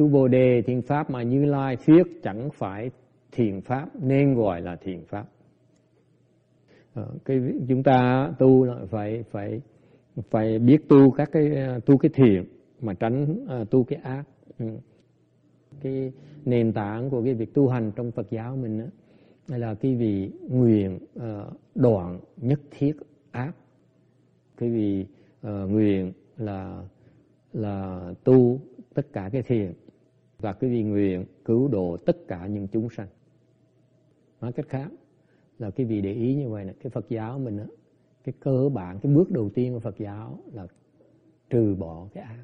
tu Bồ Đề, thiện pháp mà Như Lai thuyết chẳng phải thiện pháp nên gọi là thiện pháp. Chúng ta tu là phải biết tu tu cái thiện mà tránh tu cái ác. Cái nền tảng của cái việc tu hành trong Phật giáo mình đó, là cái vị nguyện đoạn nhất thiết ác. Cái vị nguyện là tu tất cả cái thiện, và cái vị nguyện cứu độ tất cả những chúng sanh. Nói cách khác là cái vị để ý như vậy này, cái Phật giáo mình đó, cái cơ bản, cái bước đầu tiên của Phật giáo là trừ bỏ cái ác.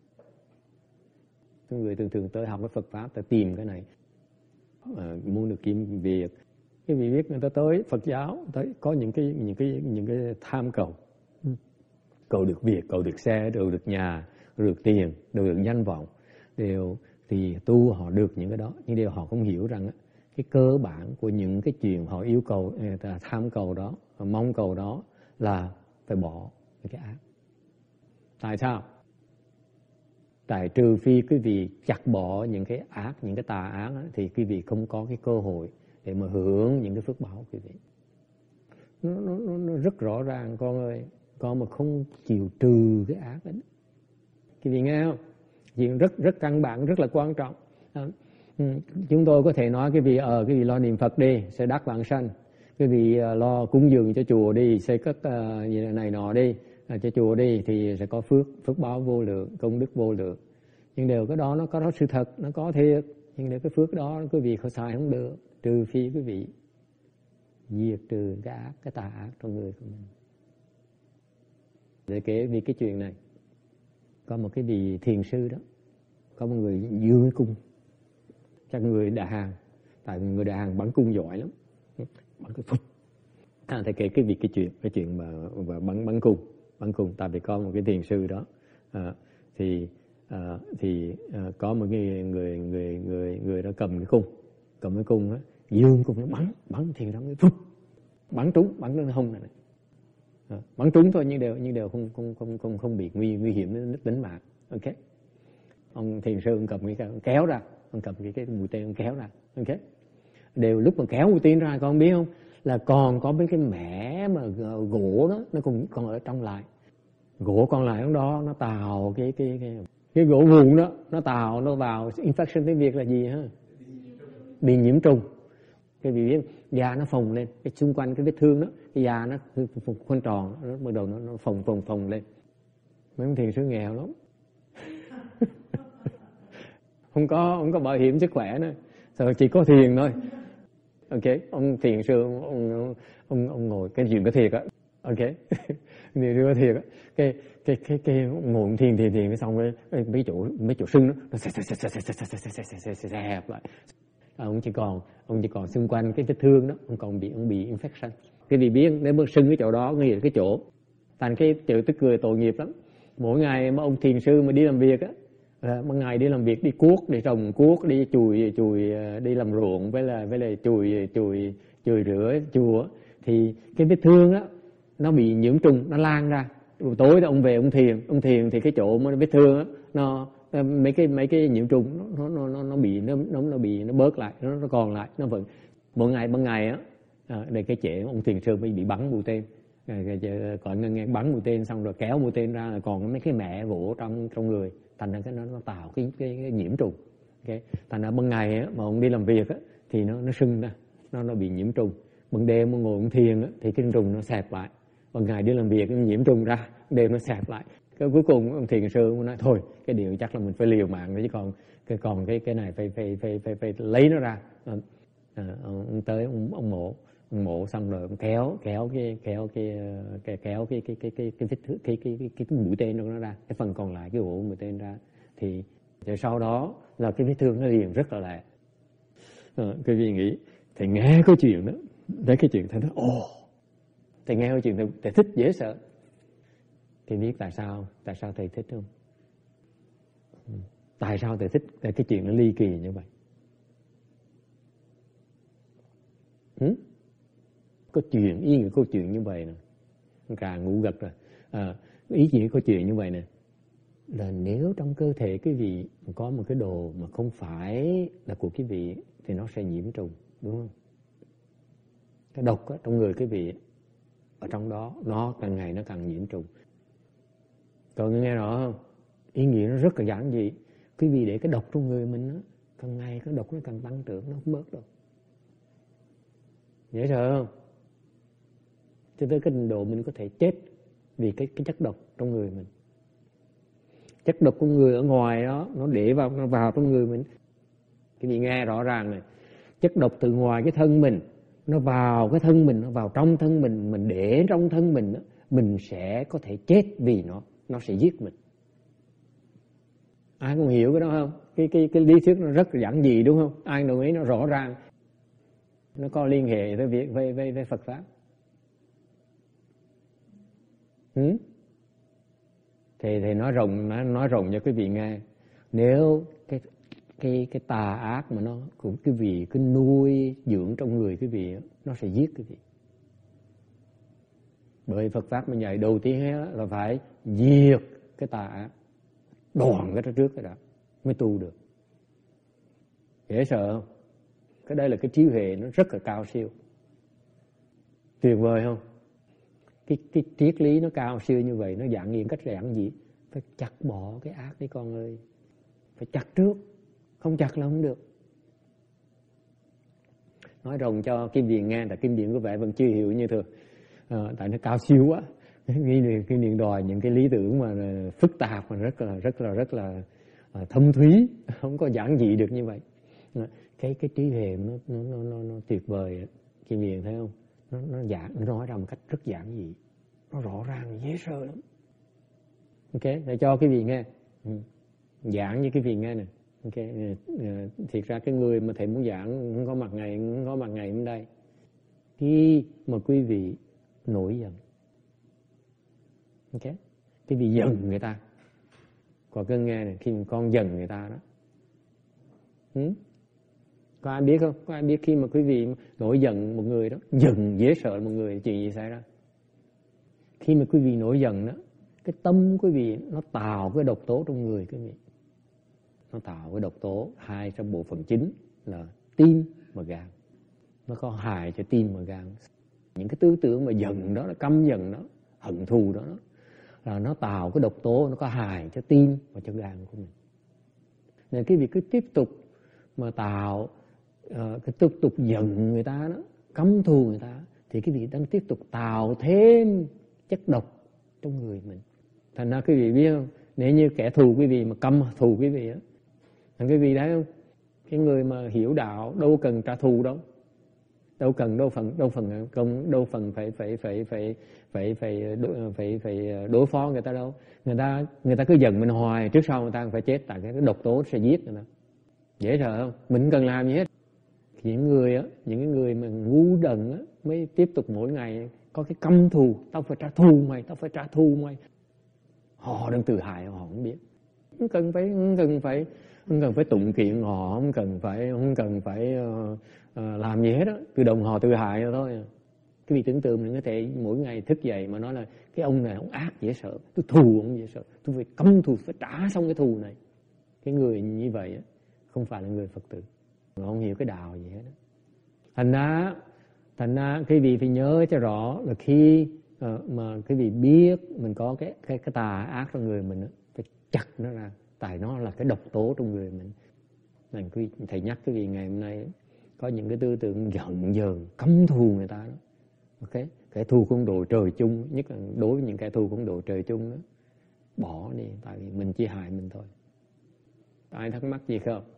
Cái người thường tới học cái Phật pháp ta tìm cái này, muốn được kiếm việc. Cái vị biết người ta tới Phật giáo tới có những cái tham cầu, cầu được việc, cầu được xe, cầu được nhà, cầu được tiền, cầu được danh vọng, đều thì tu họ được những cái đó, nhưng điều họ không hiểu rằng cái cơ bản của những cái chuyện họ yêu cầu, tham cầu đó, mong cầu đó là phải bỏ cái ác. Tại sao? Tại trừ phi quý vị chặt bỏ những cái ác, những cái tà ác đó, thì quý vị không có cái cơ hội để mà hưởng những cái phước báo quý vị. Nó rất rõ ràng con ơi, con mà không chịu trừ cái ác đó, quý vị nghe không? Chuyện rất căn bản, rất là quan trọng. Chúng tôi có thể nói cái vị lo niệm Phật đi sẽ đắc vãng sanh, cái vị lo cúng dường cho chùa đi, xây cất gì này nọ đi cho chùa đi thì sẽ có phước báo vô lượng, công đức vô lượng. Nhưng đều cái đó nó có sự thật, nó có thiệt, nhưng nếu cái phước đó quý vị không xài không được, trừ phi quý vị diệt trừ cái ác, cái tà ác trong người của mình. Để kể vì cái chuyện này, có một cái vị thiền sư đó, có một người dương cung, chắc người Đà Hàn, tại người Đà Hàn bắn cung giỏi lắm, bắn cái phút. Thầy kể cái chuyện mà bắn cung, tại vì có một cái thiền sư đó, thì có một cái người đó cầm cái cung á, dương cung nó bắn thiền đó, phút, bắn trúng nó hông này. Bắn trúng thôi nhưng đều không bị nguy hiểm đến tính mạng. Ok, ông thiền sư ông cầm cái kéo ra, ông cầm cái mũi tên ông kéo ra. Ok, đều lúc mà kéo mũi tên ra con biết không, là còn có mấy cái mẻ mà gỗ đó nó còn ở trong lại, gỗ còn lại trong đó nó tạo cái gỗ vụn đó, nó vào infection, tiếng Việt là gì ha, bị nhiễm trùng. Cái vị biết da nó phồng lên, cái xung quanh cái vết thương đó, cái da nó khoanh tròn, nó bắt đầu nó phồng lên. Mấy ông thiền sư nghèo lắm. không có bảo hiểm sức khỏe nữa, rồi chỉ có thiền thôi. Ok, ông thiền sư ông ngồi, cái chuyện có thiệt á. Ok, thiền sư có thiệt á. Cái ngồi thiền cái xong rồi mấy chỗ sưng nó xẹp lại. Ông chỉ còn xung quanh cái vết thương đó, ông bị infection. Cái gì biết nếu mà sưng cái chỗ đó, nghĩa là cái chỗ, thành cái chữ tức cười tội nghiệp lắm. Mỗi ngày mà ông thiền sư mà đi làm việc á, một ngày đi làm việc, đi cuốc, đi trồng cuốc, đi chùi đi làm ruộng, với lại chùi rửa chùa, thì cái vết thương á nó bị nhiễm trùng, nó lan ra. Tối ông về ông thiền thì cái chỗ mà vết thương á, nó mấy cái nhiễm trùng nó bớt lại, nó còn lại, nó vẫn mỗi ngày ban ngày á, để cái trẻ ông thiền sư bị bắn mũi tên, còn nghe bắn mũi tên xong rồi kéo mũi tên ra là còn mấy cái mẻ gỗ trong người, thành ra nó tạo cái nhiễm trùng. Okay. Thành ra ban ngày á mà ông đi làm việc á thì nó sưng ra, nó bị nhiễm trùng. Ban đêm ông ngồi ông thiền á thì cái trùng nó xẹp lại. Ban ngày đi làm việc nó nhiễm trùng ra, đêm nó xẹp lại. Cái cuối cùng ông thiền sư ông nói thôi, cái điều chắc là mình phải liều mạng nữa, chứ còn cái này phải lấy nó ra. Ông tới ông mổ xong rồi ông kéo cái mũi tên nó ra, cái phần còn lại cái ổ mũi tên ra, thì rồi sau đó là cái vết thương nó liền rất là lẹ. Quý vị nghĩ thầy nghe câu chuyện đó, thấy cái chuyện thầy nói thầy nghe câu chuyện thầy thích dễ sợ. Thì biết tại sao thầy thích không? Tại sao thầy thích cái chuyện nó ly kỳ như vậy? Có chuyện, ý nghĩa câu chuyện như vậy nè, càng ngủ gật rồi. Ý nghĩa câu chuyện như vậy nè, là nếu trong cơ thể quý vị có một cái đồ mà không phải là của quý vị thì nó sẽ nhiễm trùng, đúng không? Cái độc trong người quý vị ở trong đó nó càng ngày nó càng nhiễm trùng. Còn nghe rõ không? Ý nghĩa nó rất là giản dị. Quý vị để cái độc trong người mình đó, càng ngày cái độc nó càng tăng trưởng, nó không bớt đâu. Dễ sợ không? Cho tới cái trình độ mình có thể chết vì cái chất độc trong người mình. Chất độc của người ở ngoài đó nó để nó vào trong người mình. Quý vị nghe rõ ràng này, chất độc từ ngoài cái thân mình nó vào cái thân mình, nó vào trong thân mình để trong thân mình đó, mình sẽ có thể chết vì nó sẽ giết mình. Ai cũng hiểu cái đó không? Cái lý thuyết nó rất là giản dị, đúng không? Ai đồng ý nó rõ ràng, nó có liên hệ với việc với Phật pháp. Thì nói rộng cho quý vị nghe. Nếu cái tà ác mà nó của quý vị cứ nuôi dưỡng trong người quý vị, nó sẽ giết quý vị. Bởi Phật pháp mình dạy đầu tiên là phải diệt cái tà ác, đoạn cái đó trước cái đó mới tu được. Dễ sợ không? Cái đây là cái trí huệ nó rất là cao siêu, tuyệt vời không? Cái triết lý nó cao siêu như vậy, nó giảng nghiền cách giản dị. Phải chặt bỏ cái ác đi con ơi, phải chặt trước, không chặt là không được. Nói rộng cho Kim Điền nghe, tại Kim Điền có vẻ vẫn chưa hiểu như thường, tại nó cao siêu quá. Kim Điền đòi những cái lý tưởng mà phức tạp mà rất là thâm thúy, không có giản dị được như vậy. Cái trí huệ nó tuyệt vời. Kim Điền thấy không? Nó nói ra một cách rất giản dị, nó rõ ràng, dễ sợ lắm. Ok, để cho quý vị nghe, giảng với quý vị nghe nè. Ok, thiệt ra cái người mà thầy muốn giảng không có mặt ngày hôm đây. Khi mà quý vị nổi giận, ok, quý vị giận người ta, có cơn nghe này, khi mà con giận người ta đó, có ai biết không? Có ai biết khi mà quý vị nổi giận một người đó, giận dễ sợ một người, chuyện gì xảy ra? Khi mà quý vị nổi giận đó, cái tâm quý vị nó tạo cái độc tố trong người quý vị. Nó tạo cái độc tố, hai trong bộ phận chính là tim và gan. Nó có hại cho tim và gan. Những cái tư tưởng mà giận đó, là căm giận đó, hận thù đó, là nó tạo cái độc tố, nó có hại cho tim và cho gan của mình. Nên cái việc cứ tiếp tục mà tạo, cái tiếp tục giận người ta đó, căm thù người ta, thì cái việc đang tiếp tục tạo thêm chất độc trong người mình. Thành ra quý vị biết không, nếu như kẻ thù quý vị mà căm thù quý vị á, thành quý vị thấy không, cái người mà hiểu đạo đâu cần trả thù đâu, đâu phần phải đối phó người ta đâu. Người ta cứ giận mình hoài, trước sau người ta phải chết, tại cái độc tố sẽ giết người ta. Dễ sợ không? Mình không cần làm gì hết. Những người mà ngu đần á mới tiếp tục mỗi ngày có cái căm thù, tao phải trả thù mày. Họ đang tự hại, họ không biết. Không cần phải tụng kiện họ, không cần phải làm gì hết á, tự động họ tự hại rồi thôi. Cái vị tưởng tượng mình có thể mỗi ngày thức dậy mà nói là cái ông này ông ác dễ sợ, tôi thù ông dễ sợ, tôi phải căm thù, phải trả xong cái thù này. Cái người như vậy á không phải là người Phật tử, họ không hiểu cái đạo gì hết á. Thành ra quý vị phải nhớ cho rõ là khi mà quý vị biết mình có cái tà ác trong người mình, phải chặt nó ra, tại nó là cái độc tố trong người mình. Nên thầy nhắc quý vị ngày hôm nay có những cái tư tưởng giận dờn, căm thù người ta đó. Ok, kẻ thù con đồ trời chung, nhất là đối với những kẻ thù con đồ trời chung đó, bỏ đi, tại vì mình chỉ hại mình thôi. Ai thắc mắc gì không?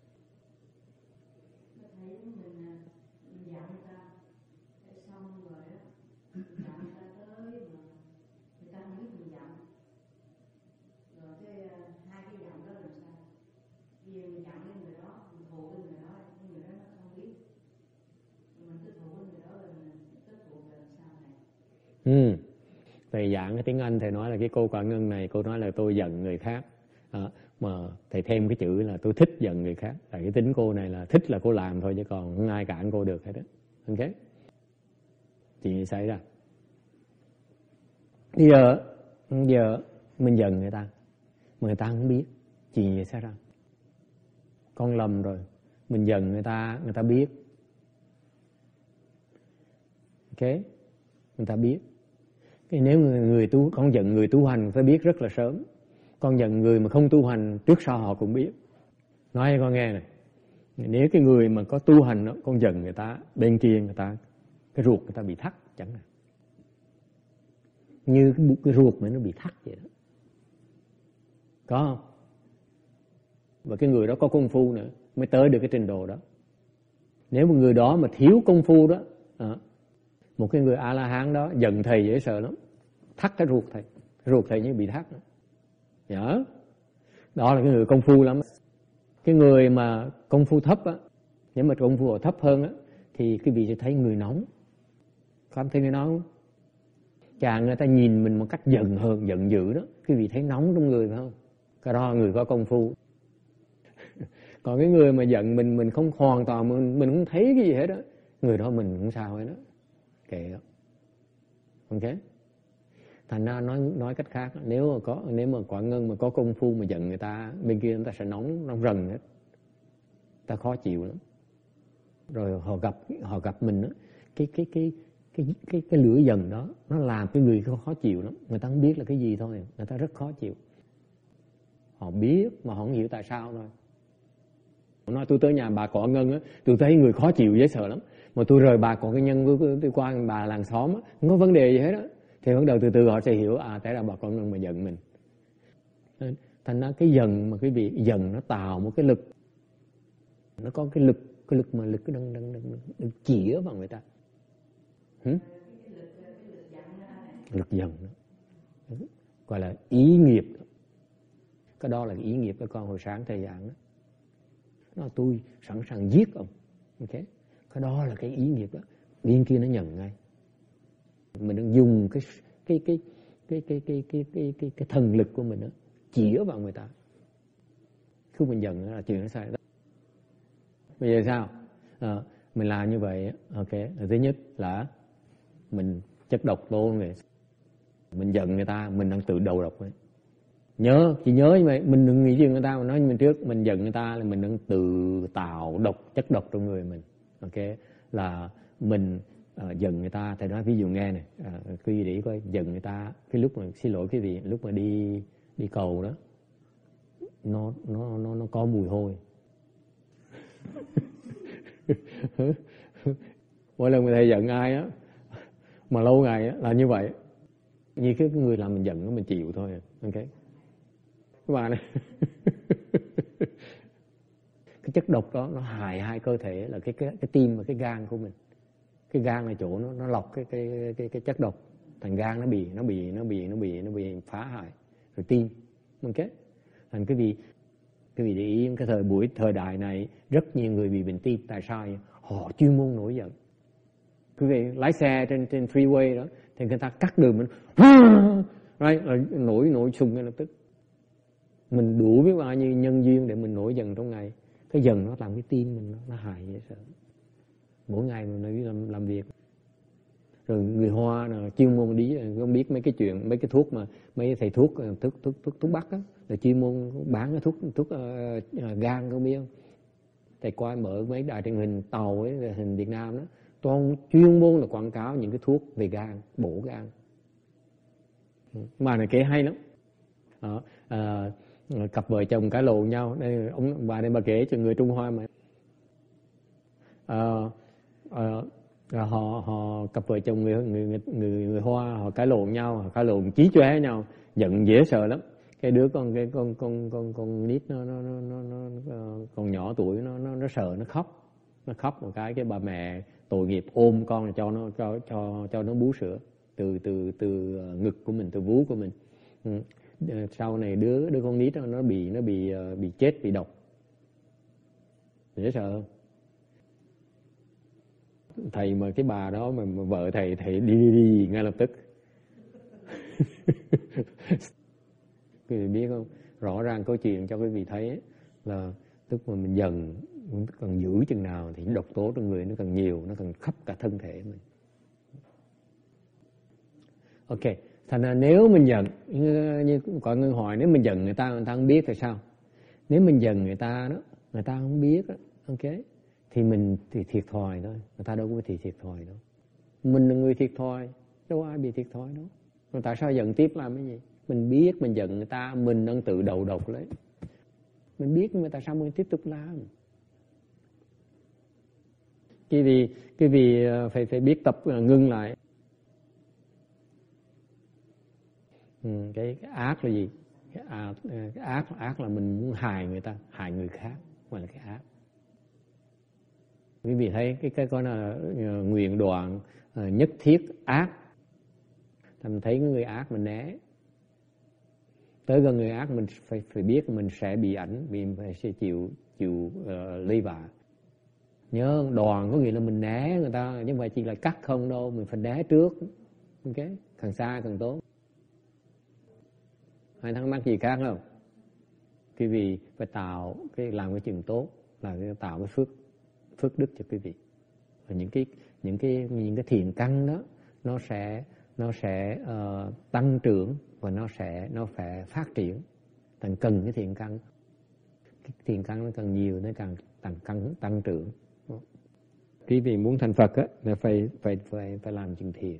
Thầy giảng cái tiếng Anh, thầy nói là cái cô Quảng Ngân này, cô nói là tôi giận người khác, mà thầy thêm cái chữ là tôi thích giận người khác. Tại cái tính cô này là thích là cô làm thôi, chứ còn không ai cản cô được hết á. Ok, chuyện gì xảy ra? Bây giờ mình giận người ta, mà người ta không biết chuyện gì xảy ra. Con lầm rồi, mình giận người ta biết. Ok, người ta biết. Cái nếu con giận người tu hành phải biết rất là sớm. Con giận người mà không tu hành trước sau họ cũng biết. Nói cho con nghe này, nếu cái người mà có tu hành đó, con giận người ta, bên kia người ta, cái ruột người ta bị thắt chẳng hạn. Như cái ruột mà nó bị thắt vậy đó. Có không? Và cái người đó có công phu nữa mới tới được cái trình độ đó. Nếu một người đó mà thiếu công phu đó, một cái người A-la-hán đó giận thầy dễ sợ lắm, thắt cái ruột thầy. Cái ruột thầy như bị thắt. Nhớ. Đó là cái người công phu lắm. Cái người mà công phu thấp á, nếu mà công phu thấp hơn á, thì quý vị sẽ thấy người nóng. Có thấy người nóng không? Chàng người ta nhìn mình một cách giận dữ đó, quý vị thấy nóng trong người phải không? Cái đó là người có công phu. Còn cái người mà giận mình không hoàn toàn, mình không thấy cái gì hết đó, người đó mình không sao hết đó. Kệ đó. Ok? Thành ra nói cách khác, nếu mà quả Ngân mà có công phu mà giận người ta, bên kia người ta sẽ nóng rần hết. Ta khó chịu lắm. Rồi họ gặp mình đó, cái lửa giận đó nó làm cái người khó chịu lắm. Người ta không biết là cái gì thôi, người ta rất khó chịu. Họ biết mà họ không hiểu tại sao thôi. Nói tôi tới nhà bà Cọ Ngân á, tôi thấy người khó chịu dễ sợ lắm. Mà tôi rời bà Cọ Ngân, tôi qua bà làng xóm á, không có vấn đề gì hết á. Thì bắt đầu từ từ họ sẽ hiểu, tại là bà Cọ Ngân mà giận mình. Thành ra cái giận mà quý vị, giận nó tạo một cái lực. Nó có cái lực mà lực cái đang chĩa vào người ta. Lực giận đó. Gọi là ý nghiệp đó. Cái đó là cái ý nghiệp của con hồi sáng thầy giảng đó. Nó tôi sẵn sàng giết ông. Ok, cái đó là cái ý nghiệp đó. Bên kia nó nhận ngay. Mình đang dùng cái thần lực của mình đó chĩa vào người ta. Khi mình giận là chuyện nó sai đó. Bây giờ sao? Mình làm như vậy, ok. Thứ nhất là mình chất độc vô người. Mình giận người ta, mình đang tự đầu độc ấy. Chỉ nhớ như vậy, mình đừng nghĩ chuyện người ta mà nói mình trước, mình giận người ta là mình đang tự tạo chất độc trong người mình. Ok, là mình giận người ta. Thầy nói ví dụ nghe này, quý vị để ý coi, giận người ta, cái lúc mà xin lỗi quý vị, lúc mà đi cầu đó, nó có mùi hôi. Mỗi lần thầy giận ai á mà lâu ngày á là như vậy, như cái người làm mình giận nó mình chịu thôi. Ok, các bạn này. Cái chất độc đó nó hại hai cơ thể là cái tim và cái gan của mình. Cái gan là chỗ nó lọc cái chất độc, thành gan nó bị phá hại, rồi tim. Ok, thành cái vì để ý cái thời đại này rất nhiều người bị bệnh tim. Tại sao vậy? Họ chuyên môn nổi giận. Quý vị lái xe trên freeway đó thì người ta cắt đường mình nổi sung ngay lập tức. Mình đủ biết bao nhiêu nhân duyên để mình nổi giận trong ngày. Cái giận nó làm cái tim mình nó hại dễ sợ. Mỗi ngày mình đi làm việc. Rồi người Hoa là chuyên môn đi, không biết mấy cái chuyện, mấy cái thuốc mà mấy thầy thuốc Bắc á, là chuyên môn bán cái thuốc gan, không biết không? Thầy coi mở mấy đài truyền hình Tàu ấy, hình Việt Nam đó, toàn chuyên môn là quảng cáo những cái thuốc về gan, bổ gan. Mà này kể hay lắm. Cặp vợ chồng cãi lộn nhau, đây bà đây bà kể cho người Trung Hoa mà. Họ cặp vợ chồng người Hoa họ cãi lộn nhau, họ cãi lộn chí chóe nhau, giận dễ sợ lắm. Cái đứa con nít nó còn nhỏ tuổi, nó sợ, nó khóc một cái bà mẹ tội nghiệp ôm con là cho nó bú sữa từ ngực của mình, từ vú của mình. Sau này đứa con nít nó bị chết, bị độc. Dễ sợ không? Thầy mà cái bà đó mà vợ thầy đi ngay lập tức. Quý vị biết không? Rõ ràng câu chuyện cho quý vị thấy là tức mà mình dần cần giữ chừng nào thì độc tố trong người nó càng nhiều, nó càng khắp cả thân thể mình. Ok, Thành ra nếu mình giận, như có người hỏi, nếu mình giận người ta không biết thì sao? Nếu mình giận người ta đó, người ta không biết đó, ok, thì mình thì thiệt thòi thôi, người ta đâu có thì thiệt thòi đâu. Mình là người thiệt thòi, đâu ai bị thiệt thòi đâu. Mà tại sao giận tiếp làm cái gì? Mình biết mình giận người ta, mình đang tự đầu độc lấy. Mình biết nhưng mà tại sao mình tiếp tục làm? Cái vì phải biết tập ngưng lại. Cái ác là gì? Cái ác là mình muốn hại người ta, hại người khác, gọi là cái ác. Quý vị thấy cái con là nguyện đoạn nhất thiết ác. Mình thấy người ác mình né. Tới gần người ác mình phải biết mình sẽ bị ảnh, vì mình sẽ chịu lây vạ. Nhớ đoàn có nghĩa là mình né người ta, chứ không phải chỉ là cắt không đâu, mình phải né trước. Ok, càng xa càng tốt. Hay thắc mắc gì khác không? Quý vị phải tạo làm cái chuyện tốt, là tạo cái phước đức cho quý vị. Và những cái thiện căn đó nó sẽ tăng trưởng và nó phải phát triển. Thành cần cái thiện căn. Cái thiện căn nó càng nhiều nó càng tăng trưởng. Quý vị muốn thành Phật á là phải làm chuyện thiện.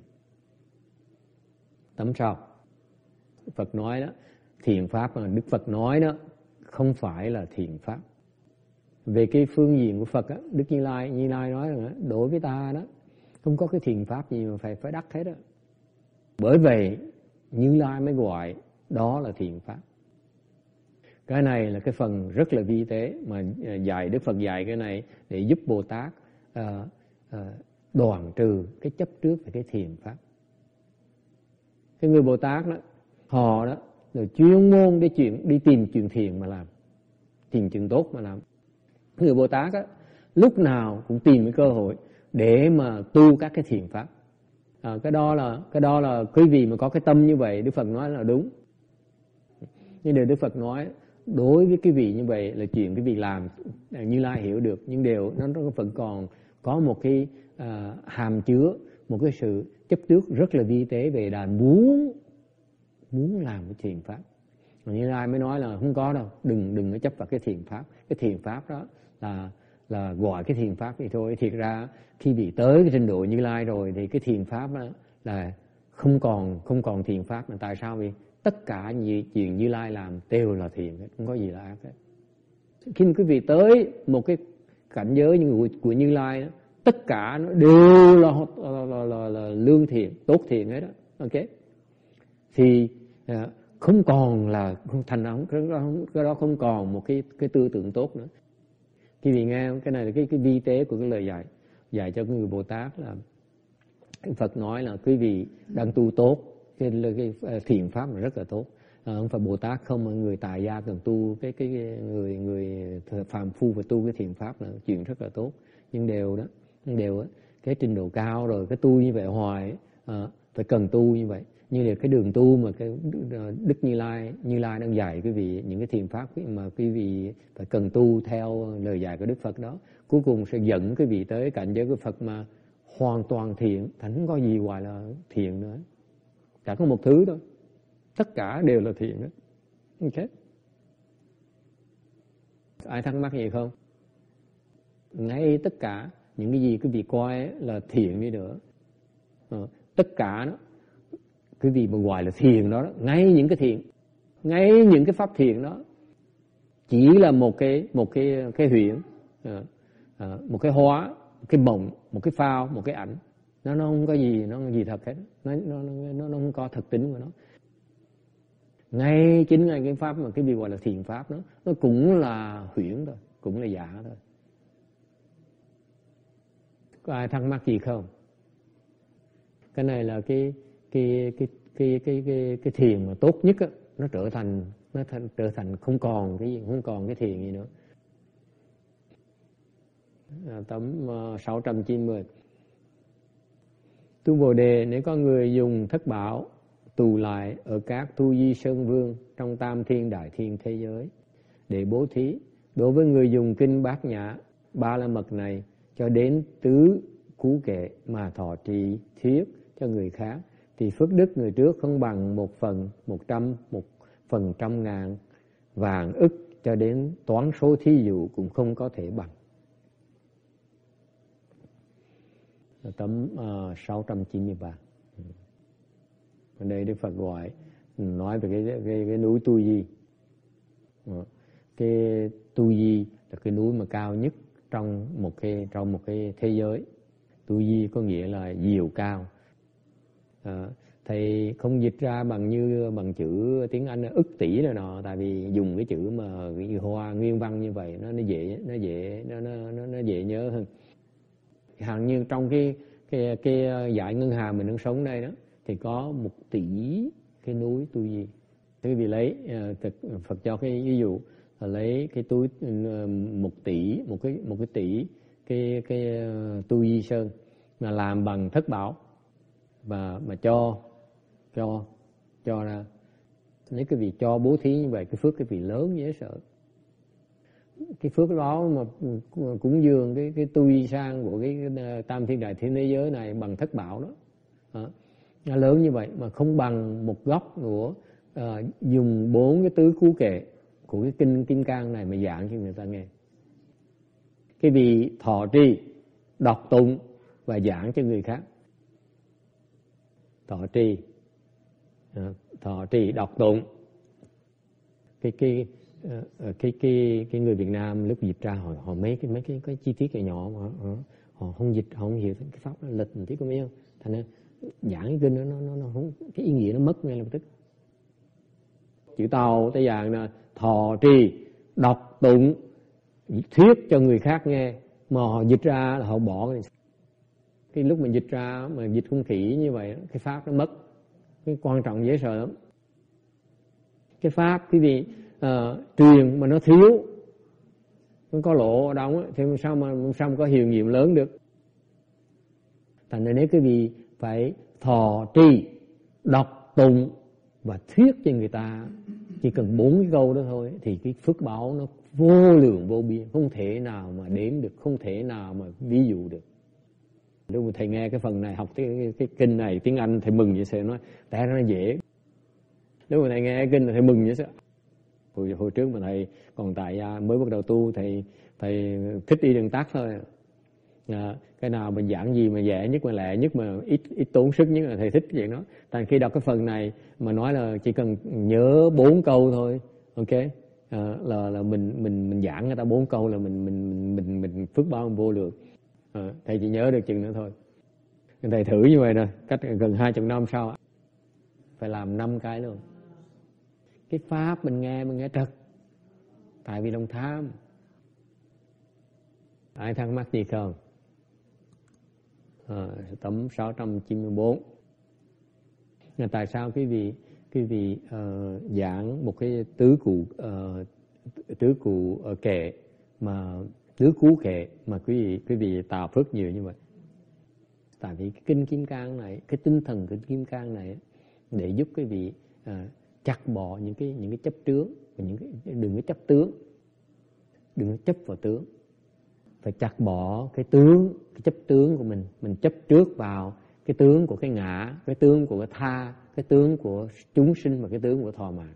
Tấm sau Phật nói đó, thiện pháp mà Đức Phật nói đó không phải là thiện pháp. Về cái phương diện của Phật á, Đức Như Lai nói rằng đối với ta đó không có cái thiện pháp gì mà phải đắc hết đó. Bởi vậy Như Lai mới gọi đó là thiện pháp. Cái này là cái phần rất là vi tế mà Đức Phật dạy cái này để giúp Bồ Tát đoạn trừ cái chấp trước về cái thiện pháp. Cái người Bồ Tát đó, họ đó là chuyên môn đi tìm chuyện thiện mà làm, tìm chuyện tốt mà làm. Người Bồ Tát á, lúc nào cũng tìm cái cơ hội để mà tu các cái thiện pháp. Cái đó là quý vị mà có cái tâm như vậy, Đức Phật nói là đúng. Nhưng điều Đức Phật nói đối với quý vị như vậy là chuyện quý vị làm Như Lai hiểu được, nhưng điều nó vẫn còn có một cái hàm chứa, một cái sự chấp trước rất là vi tế về đàn muốn làm cái thiện pháp. Như Lai mới nói là không có đâu, đừng có chấp vào cái thiện pháp. Cái thiện pháp đó là gọi cái thiện pháp thì thôi. Thiệt ra khi bị tới cái trình độ Như Lai rồi thì cái thiện pháp đó là không còn thiện pháp. Mà tại sao? Vì tất cả chuyện Như Lai làm đều là thiện, không có gì là ác hết. Khi mà quý vị tới một cái cảnh giới của Như Lai đó, tất cả nó đều là lương thiện, tốt thiện hết đó. Ok, thì không còn là thành cái đó không còn một cái tư tưởng tốt nữa. Quý vị nghe cái này là cái vi tế của cái lời dạy cho người Bồ Tát là Phật nói là quý vị đang tu tốt, cái thiện pháp là rất là tốt. Không phải Bồ Tát không, mà người tại gia cần tu cái người phàm phu và tu cái thiện pháp là chuyện rất là tốt. Nhưng đều cái trình độ cao rồi cái tu như vậy hoài phải cần tu như vậy. Như là cái đường tu mà cái Đức Như Lai đang dạy quý vị những cái thiện pháp mà quý vị phải cần tu theo lời dạy của Đức Phật đó, cuối cùng sẽ dẫn quý vị tới cảnh giới của Phật mà hoàn toàn thiện, thành không có gì ngoài là thiện nữa, cả có một thứ thôi, tất cả đều là thiện đó. Ok, ai thắc mắc gì không? Ngay tất cả những cái gì quý vị coi là thiện đi nữa, tất cả đó quý vị mà gọi là thiện đó, ngay những cái thiện, ngay những cái pháp thiện đó chỉ là một cái huyễn, một cái hóa, một cái mộng, một cái phao, một cái ảnh. Nó không có gì, nó không gì thật hết. Nó không có thực tính của nó. Ngay chính cái pháp mà cái vị gọi là thiện pháp đó, nó cũng là huyễn thôi, cũng là giả thôi. Có ai thắc mắc gì không? Cái này là cái thiền mà tốt nhất á, nó trở thành không còn cái thiền gì nữa. Tấm 690. Tu Bồ Đề, nếu có người dùng thất bảo tù lại ở các tu di sơn vương trong tam thiên đại thiên thế giới để bố thí, đối với người dùng kinh Bát Nhã Ba La Mật này cho đến tứ cú kệ mà thọ trì thuyết cho người khác, thì phước đức người trước không bằng 1/100, 1/100.000 vàng ức, cho đến toán số thí dụ cũng không có thể bằng. Tấm 693. Ở đây Đức Phật nói về cái núi Tu Di. Cái Tu Di là cái núi mà cao nhất trong một cái thế giới. Tu Di có nghĩa là diều cao. Thầy không dịch ra bằng chữ tiếng Anh ức tỷ rồi nọ, tại vì dùng cái chữ mà hoa nguyên văn như vậy nó dễ nhớ hơn. Hẳn như trong cái dải ngân hà mình đang sống đây đó, thì có 1 tỷ cái núi Tu Di. Thế vì lấy Phật cho cái ví dụ là lấy cái túi 1 tỷ, một cái tỷ cái Tu Di Sơn mà làm bằng thất bảo và mà cho ra. Nếu cái vị cho bố thí như vậy, cái phước cái vị lớn dễ sợ. Cái phước đó mà cúng dường cái Tu Di Sang của cái tam thiên đại thiên thế giới này bằng thất bảo đó, nó lớn như vậy mà không bằng một góc của dùng 4 cái tứ cú kệ của cái kinh Kim Cang này mà giảng cho người ta nghe. Cái vị thọ trì, đọc tụng và giảng cho người khác. Thọ trì, đọc tụng. Cái người Việt Nam lúc dịch ra họ mấy cái chi tiết nhỏ mà họ không dịch, họ không hiểu cái pháp nó lịch một tí có mấy không. Thành ra giảng cái kinh nó không, cái ý nghĩa nó mất ngay lập tức. Chữ Tàu Tây Giảng là thọ trì, đọc tụng, thuyết cho người khác nghe, mà họ dịch ra là họ bỏ cái lúc mình dịch ra mà dịch không kỹ như vậy, cái pháp nó mất. Cái quan trọng dễ sợ lắm. Cái pháp quý vị truyền mà nó thiếu, nó có lộ ở đâu thì sao mà có hiệu nghiệm lớn được. Thành ra nếu quý vị phải thọ trì, đọc tụng và thuyết cho người ta, chỉ cần 4 cái câu đó thôi, thì cái phước báo nó vô lượng vô biên, không thể nào mà đếm được, không thể nào mà ví dụ được. Lúc mà thầy nghe cái phần này, học cái kinh này tiếng Anh, thầy mừng vậy sẽ nói tại nó dễ. Lúc mà thầy nghe cái kinh này thầy mừng vậy sẽ. Hồi trước mà thầy còn tại mới bắt đầu tu, thầy thích đi đường tắt thôi. Cái nào mà giảng gì mà dễ nhất mà lẹ nhất mà ít tốn sức nhất là thầy thích vậy đó. Tại khi đọc cái phần này mà nói là chỉ cần nhớ 4 câu thôi, ok, là mình giảng người ta 4 câu là mình phước báo vô lượng. Thầy chỉ nhớ được chừng nữa thôi. Thầy thử như vậy rồi, cách gần 20 năm sau phải làm 5 cái luôn. Cái pháp mình nghe trật, tại vì lòng tham. Ai thắc mắc gì không? Tấm 694. Tại sao quý vị giảng một cái tứ cụ kệ mà tứ cú kệ mà quý vị tạo phước nhiều như vậy? Tại vì cái kinh Kim Cang này, cái tinh thần của Kim Cang này để giúp quý vị chặt bỏ những cái chấp tướng, đừng có chấp tướng, đừng có chấp vào tướng. Phải chặt bỏ cái chấp tướng của mình chấp trước vào cái tướng của cái ngã, cái tướng của cái tha, cái tướng của chúng sinh và cái tướng của thọ mạng.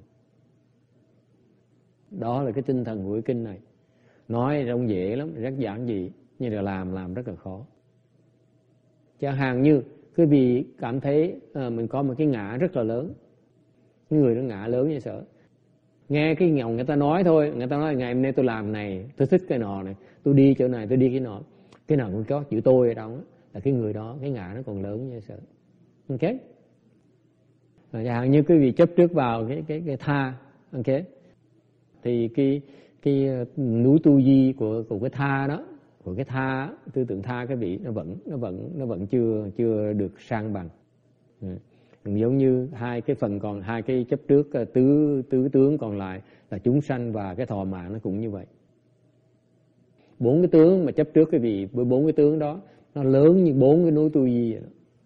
Đó là cái tinh thần của cái kinh này. Nói trông dễ lắm, rất giản dị, nhưng mà làm rất là khó. Chẳng hạn như quý vị cảm thấy mình có một cái ngã rất là lớn, cái người nó ngã lớn như sợ. Nghe cái người ta nói thôi, người ta nói ngày hôm nay tôi làm này, tôi thích cái nọ này, tôi đi chỗ này, tôi đi cái nọ, cái nào cũng có chữ tôi ở đó, là cái người đó, cái ngã nó còn lớn như sợ. Ok? Chẳng hạn như quý vị chấp trước vào cái tha, ok? Thì cái núi Tu Di của cái tha đó, của cái tha, tư tưởng tha cái vị nó vẫn chưa được sang bằng. Giống như hai cái chấp trước tứ tướng còn lại là chúng sanh và cái thọ mạng, nó cũng như vậy. 4 cái tướng mà chấp trước cái vị với 4 cái tướng đó nó lớn như 4 cái núi Tu Di vậy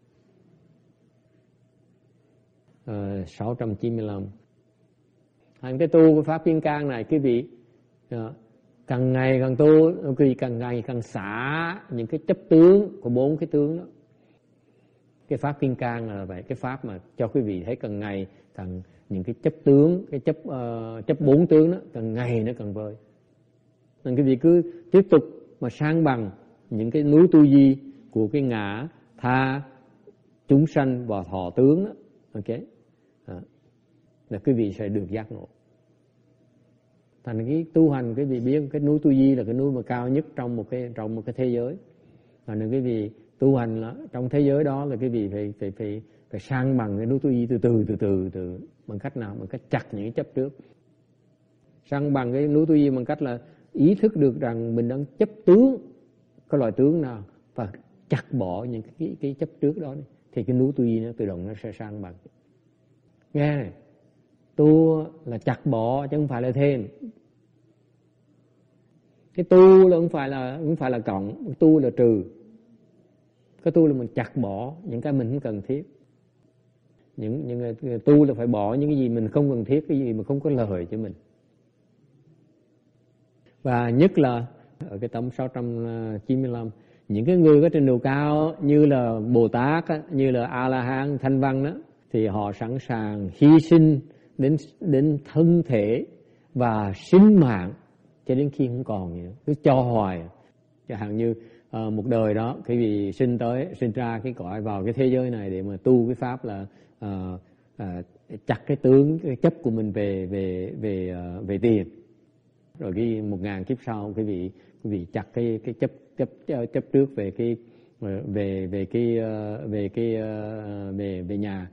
đó. 695. Hành cái tu của pháp Kim Cang này, quý vị càng ngày càng tu, quý vị càng ngày càng xả những cái chấp tướng của 4 cái tướng đó. Cái pháp Kim Cang là vậy, cái pháp mà cho quý vị thấy càng ngày càng những cái chấp tướng, cái chấp bốn tướng đó càng ngày nó càng vơi. Nên quý vị cứ tiếp tục mà sang bằng những cái núi tu di của cái ngã tha chúng sanh và thọ tướng đó, ok, là quý vị sẽ được giác ngộ. Thành cái tu hành, quý vị biết cái núi tu di là cái núi mà cao nhất trong một cái thế giới. Và nên quý vị tu hành là trong thế giới đó là quý vị phải sang bằng cái núi tu di từ từ bằng cách nào? Bằng cách chặt những cái chấp trước. Sang bằng cái núi tu di bằng cách là ý thức được rằng mình đang chấp tướng, cái loại tướng nào, và chặt bỏ những cái chấp trước đó, thì cái núi tu di nó tự động nó sẽ sang bằng. Nghe này, tu là chặt bỏ chứ không phải là thêm. Cái tu là không phải là cộng, tu là trừ. Cái tu là mình chặt bỏ những cái mình không cần thiết. Những tu là phải bỏ những cái gì mình không cần thiết, cái gì mà không có lợi cho mình. Và nhất là ở cái tấm 695, những cái người có trình độ cao như là Bồ Tát, như là A-la-hán, Thanh Văn đó, thì họ sẵn sàng hy sinh đến thân thể và sinh mạng cho đến khi không còn gì nữa, cứ cho hoài. Chẳng hạn như một đời đó, cái vị sinh ra cái cõi vào cái thế giới này để mà tu cái pháp là chặt cái tướng, cái chấp của mình về tiền. Rồi cái 1000 kiếp sau cái vị chặt cái chấp trước về nhà.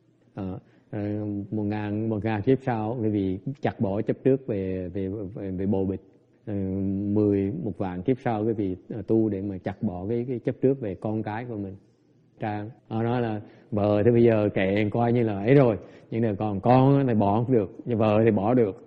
1000 kiếp sau cái vị chặt bỏ chấp trước về bồ bịch. 11 vạn kiếp sau cái vị tu để mà chặt bỏ cái chấp trước về con cái của mình. Trang họ nói là vợ thì bây giờ kệ coi như là ấy rồi, nhưng mà còn con thì bỏ không được, nhưng vợ thì bỏ được.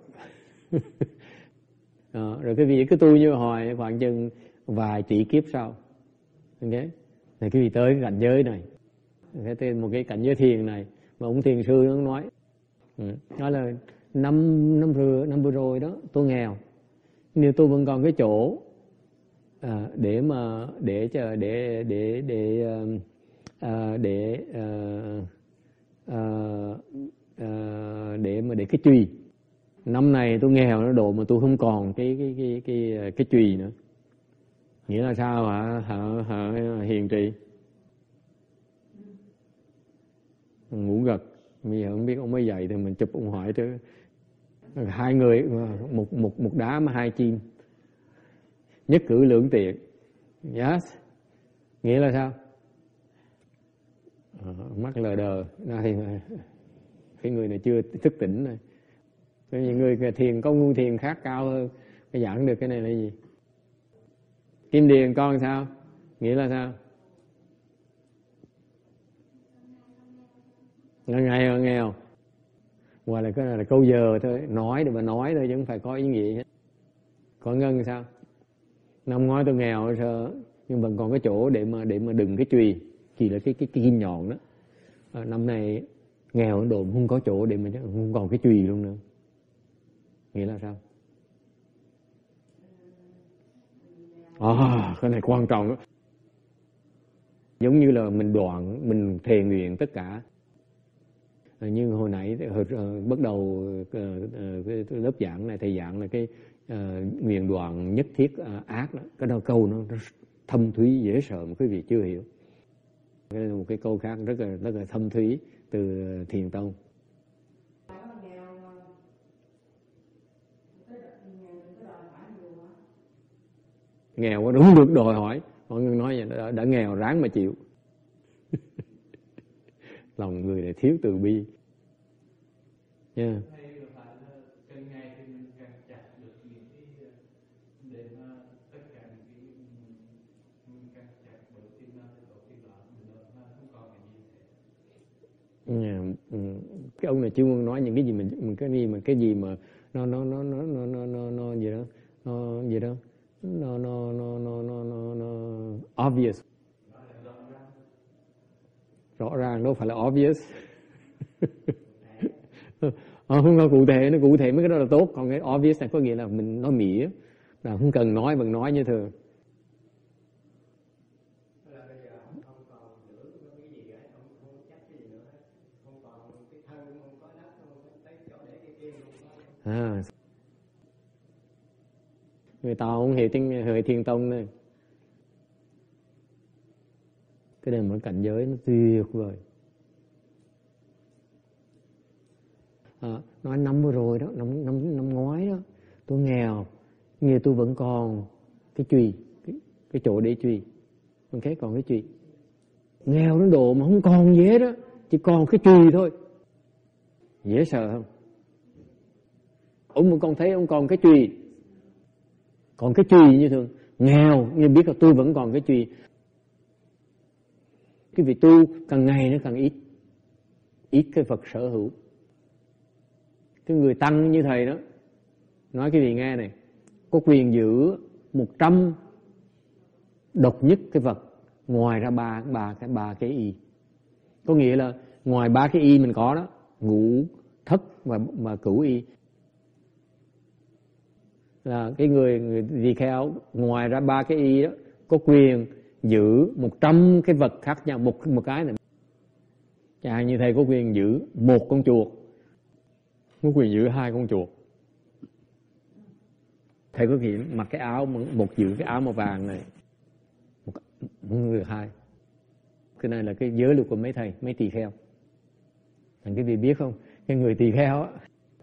Rồi cái vị cứ tu như hồi khoảng chừng vài tỷ kiếp sau, okay? Thì cái vị tới cái cảnh giới này, một cái cảnh giới thiền này mà ông thiền sư nó nói, đó là năm vừa rồi đó tôi nghèo, nhưng tôi vẫn còn cái chỗ để cái chùy. Năm này tôi nghèo nó độ mà tôi không còn cái chùy nữa. Nghĩa là sao hả hiền trì? Ngủ gật. Bây giờ không biết ông mới dậy thì mình chụp ông hỏi chứ. Hai người, một đá mà hai chim, nhất cử lưỡng tiện. Yes. Nghĩa là sao? Mắt lờ đờ. Cái người này chưa thức tỉnh này. Những người thiền có ngu thiền khác cao hơn, cái giảng được cái này là gì? Kim Điền con sao? Nghĩa là sao? Nghèo. Hoặc là cái này là câu giờ thôi, nói để mà nói thôi chứ không phải có ý nghĩa. Có Ngân sao? Năm ngoái tôi nghèo sao? Nhưng vẫn còn cái chỗ để mà đừng cái chùy, chỉ là cái kim nhọn đó. Năm nay nghèo Ấn Độ không có chỗ để mà không còn cái chùy luôn nữa. Nghĩa là sao? Cái này quan trọng đó. Giống như là mình thề nguyện tất cả. Nhưng hồi nãy bắt đầu cái lớp giảng này, thầy giảng là cái nguyện đoạn nhất thiết ác đó. Cái đó câu nó thâm thúy dễ sợ mà quý vị chưa hiểu. Cái là một cái câu khác rất là thâm thúy từ Thiền Tông. Nghèo quá đúng được đòi hỏi. Mọi người nói vậy, đã nghèo ráng mà chịu. Lòng người này thiếu từ bi. Yeah. Cái ông này chưa nói những cái gì mình cái gì mà nó gì đó, nó obvious, rõ ràng đâu phải là obvious. Không nói cụ thể mấy cái đó là tốt, còn cái obvious này có nghĩa là mình nói mỉa, là không cần nói bằng nói như thường. Người ta không hệ Thiền Tông này. Cái này một cảnh giới nó tuyệt vời. Nói năm vừa rồi đó, năm ngoái đó, tôi nghèo, nhưng tôi vẫn còn cái chùy, cái chỗ để chùy, còn cái chùy. Nghèo đến độ mà không còn gì hết đó, chỉ còn cái chùy thôi. Dễ sợ không? Ông mà con thấy ông còn cái chùy, còn cái chùy như thường. Nghèo nhưng biết là tôi vẫn còn cái chùy. Cái việc tu càng ngày nó càng ít cái vật sở hữu. Cái người tăng như thầy đó, nói cái gì nghe này, có quyền giữ 100 độc nhất cái vật, ngoài ra ba cái y. Có nghĩa là ngoài 3 cái y mình có đó, ngũ, thất và cửu y, là cái người tỳ kheo ngoài ra 3 cái y đó có quyền giữ 100 cái vật khác nhau. Một cái này, chẳng hạn như thầy có quyền giữ 1 con chuột, có quyền giữ 2 con chuột. Thầy có quyền mặc cái áo, một giữ cái áo màu vàng này, một người 2. Cái này là cái giới luật của mấy tỳ kheo. Thành cái vị biết không, cái người tỳ kheo á,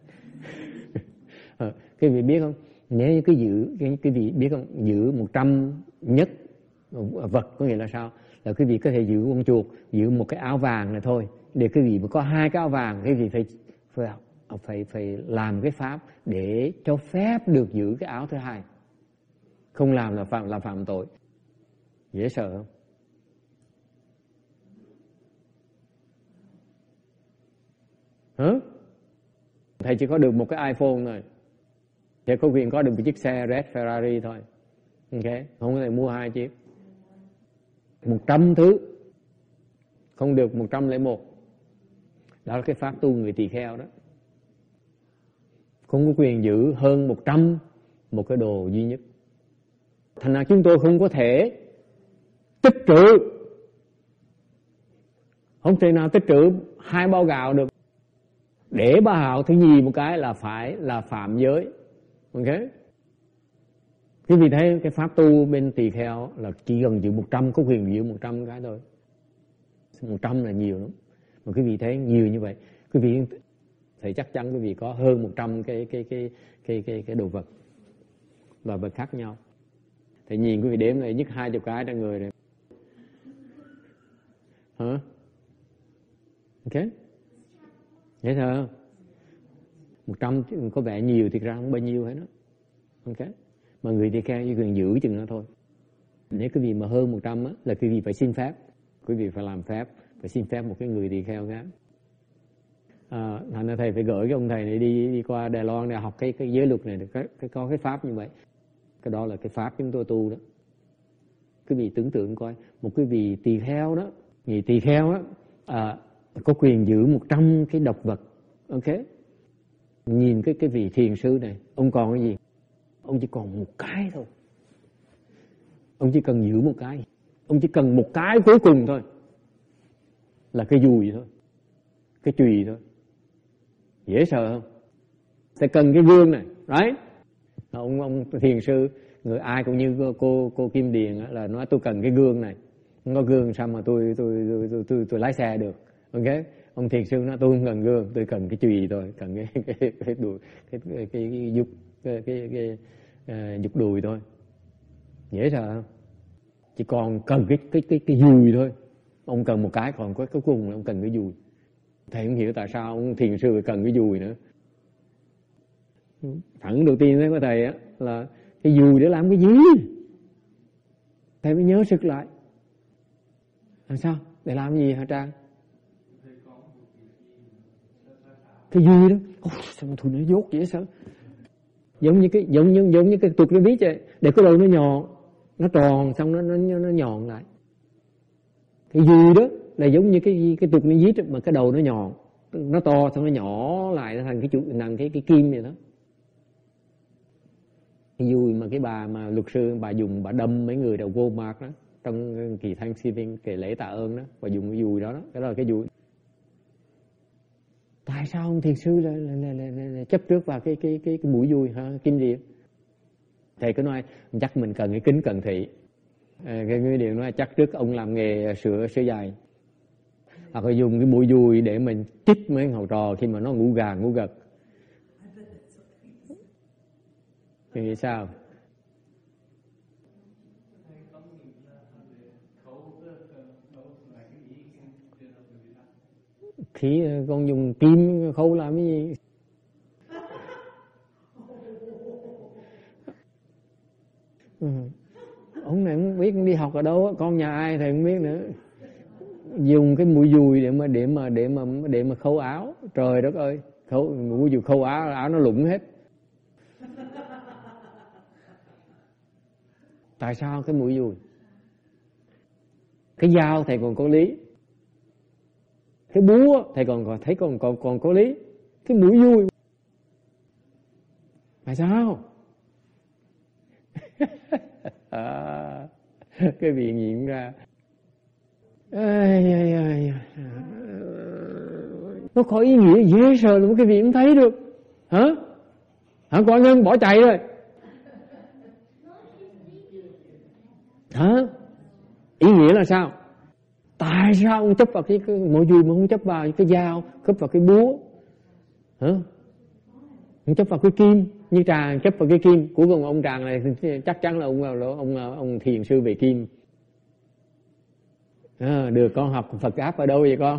cái vị biết không, nếu như cái giữ cái vị biết không, giữ 100 nhất vật có nghĩa là sao? Là cái vị có thể giữ con chuột, giữ một cái áo vàng này thôi. Để cái vị mà có 2 cái áo vàng, cái vị phải làm cái pháp để cho phép được giữ cái áo thứ 2. Không làm là phạm tội. Dễ sợ không? Hả? Thầy chỉ có được một cái iPhone thôi. Thầy có quyền có được một chiếc xe Red Ferrari thôi. Ok, không có thể mua 2 chiếc. 100 thứ, không được 101. Đó là cái pháp tu người tỳ kheo đó. Không có quyền giữ hơn 100 một cái đồ duy nhất. Thành ra chúng tôi không có thể tích trữ, không thể nào tích trữ 2 bao gạo được. Để ba hào thứ gì một cái là phải là phạm giới. Ok? Quý vị thấy cái pháp tu bên tỳ kheo là chỉ cần giữ 100, có quyền giữ 100 cái thôi. 100 là nhiều lắm. Mà quý vị thấy nhiều như vậy, quý vị thì chắc chắn quý vị có hơn 100 cái đồ vật, và vật khác nhau. Thì nhìn quý vị đếm này nhất 20 cái trên người này. Hả? Ok? Dễ sợ không? 100 có vẻ nhiều thì ra không bao nhiêu hết đó. Ok? Mà người tỳ kheo chỉ cần giữ chừng đó thôi. Nếu quý vị mà hơn 100 á, là quý vị phải xin phép. Quý vị phải làm phép, phải xin phép một cái người tỳ kheo khác. Thành ra thầy phải gửi cái ông thầy này đi qua Đài Loan để học cái giới luật này, có cái pháp như vậy. Cái đó là cái pháp chúng tôi tu đó. Quý vị tưởng tượng coi, một cái vị tỳ kheo đó, người tỳ kheo á, có quyền giữ 100 cái độc vật. Ok? Nhìn cái vị thiền sư này, ông còn cái gì? Ông chỉ còn một cái thôi. Ông chỉ cần giữ một cái. Ông chỉ cần một cái cuối cùng thôi. Là cái dùi thôi. Cái chùy thôi. Dễ sợ không? Sẽ cần cái gương này. Right? Ông thiền sư, người ai cũng như cô Kim Điền là nói tôi cần cái gương này. Không có gương sao mà tôi lái xe được. Ok? Ông thiền sư nói tôi không cần gương, tôi cần cái chùy thôi, cần cái dục đùi thôi. Dễ sợ không? Chỉ còn cần cái dùi thôi. Ông cần một cái, còn có cái cùng là ông cần cái dùi. Thầy không hiểu tại sao ông thiền sư cần cái dùi nữa. Phản ứng đầu tiên đấy của thầy á là cái dùi để làm cái gì? Thầy mới nhớ sức lại. Làm sao? Để làm gì hả Trang? Cái dùi đó, sao mà tụi nó dốt dễ sợ. Giống như cái tuột nó biết vậy, để cái đầu nó nhọn, nó tròn xong nó nhọn lại. Cái dùi đó là giống như cái tuột nó viết mà cái đầu nó nhọn, nó to xong nó nhỏ lại nó thành cái kim vậy đó. Cái dùi mà cái bà mà luật sư bà dùng, bà đâm mấy người đầu Walmart đó trong kỳ Thanksgiving, kỳ lễ tạ ơn đó, bà dùng cái dùi đó, đó là cái dùi. Tại sao ông thiền sư là chấp trước vào cái mũi dùi hả? Kinh điển. Thầy cứ nói chắc mình cần cái kính cận thị. Cái người điện nói chắc trước ông làm nghề sửa giày, hoặc là dùng cái mũi dùi để mình chích mấy học trò khi mà nó ngủ gà ngủ gật. Thì nghĩ sao? Khi con dùng kim khâu làm cái gì? Ông này không biết đi học ở đâu, con nhà ai thì không biết nữa. Dùng cái mũi dùi để mà khâu áo. Trời đất ơi, mũi dùi khâu áo nó lủng hết. Tại sao cái mũi dùi? Cái dao thầy còn có lý, cái búa thầy còn thấy còn có lý, cái mũi dùi tại sao? Cái vị nghiệm ra nó có ý nghĩa dễ sợ luôn, cái vị không thấy được hả? Quả nhân bỏ chạy rồi hả? Ý nghĩa là sao? Tại sao ông chấp vào cái mũi dùi mà không chấp vào cái dao, chấp vào cái búa hả? Ông chấp vào cái kim, như Tràng chấp vào cái kim. Cuối cùng ông Tràng này chắc chắn là ông thiền sư về kim. Được con học Phật áp ở đâu vậy con?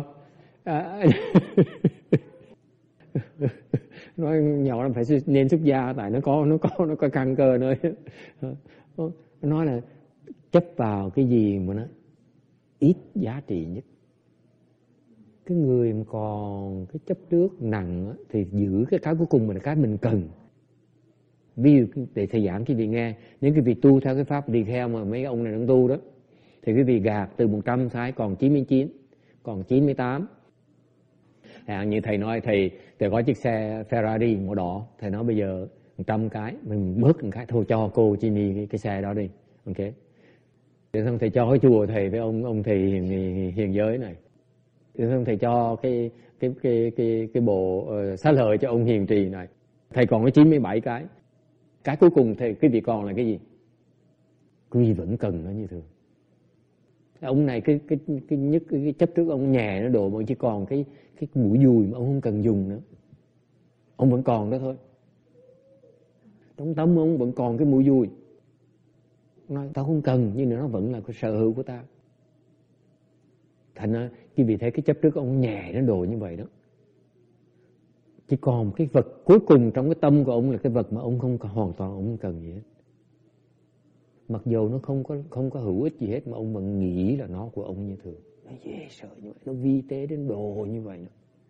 Nói nhỏ là phải nên xuất gia, tại nó có căn cơ nữa. Nói là chấp vào cái gì mà nó ít giá trị nhất. Cái người mà còn cái chấp trước nặng thì giữ cái cuối cùng là cái mình cần. Ví dụ để thầy giảng cái vị nghe, những cái vị tu theo cái pháp đi theo mà mấy ông này đang tu đó, thì cái vị gạt từ 100 cái còn 99, còn 98. Như thầy nói, thầy có chiếc xe Ferrari màu đỏ, thầy nói bây giờ 100 cái mình bớt một cái thôi, cho cô Chini cái xe đó đi, ok. Thế xong thầy cho cái chùa thầy với ông thầy hiền giới này. Thế xong thầy cho cái bộ xá lợi cho ông hiền trì này. Thầy còn có 97 cái. Cái cuối cùng thầy cái vị còn là cái gì? Quý vị vẫn cần nó như thường. Ông này cái chấp trước ông nhè nó đồ, mà chỉ còn cái mũi dùi mà ông không cần dùng nữa. Ông vẫn còn đó thôi. Trong tâm ông vẫn còn cái mũi dùi. Nói tao không cần, nhưng nó vẫn là cái sở hữu của ta. Thành ra cái vị thấy cái chấp trước ông nhè nó đồ như vậy đó. Chỉ còn cái vật cuối cùng trong cái tâm của ông là cái vật mà ông không hoàn toàn ông không cần gì hết. Mặc dù nó không có hữu ích gì hết, mà ông vẫn nghĩ là nó của ông như thường. Nó dễ sợ như vậy, nó vi tế đến đồ như vậy nữa.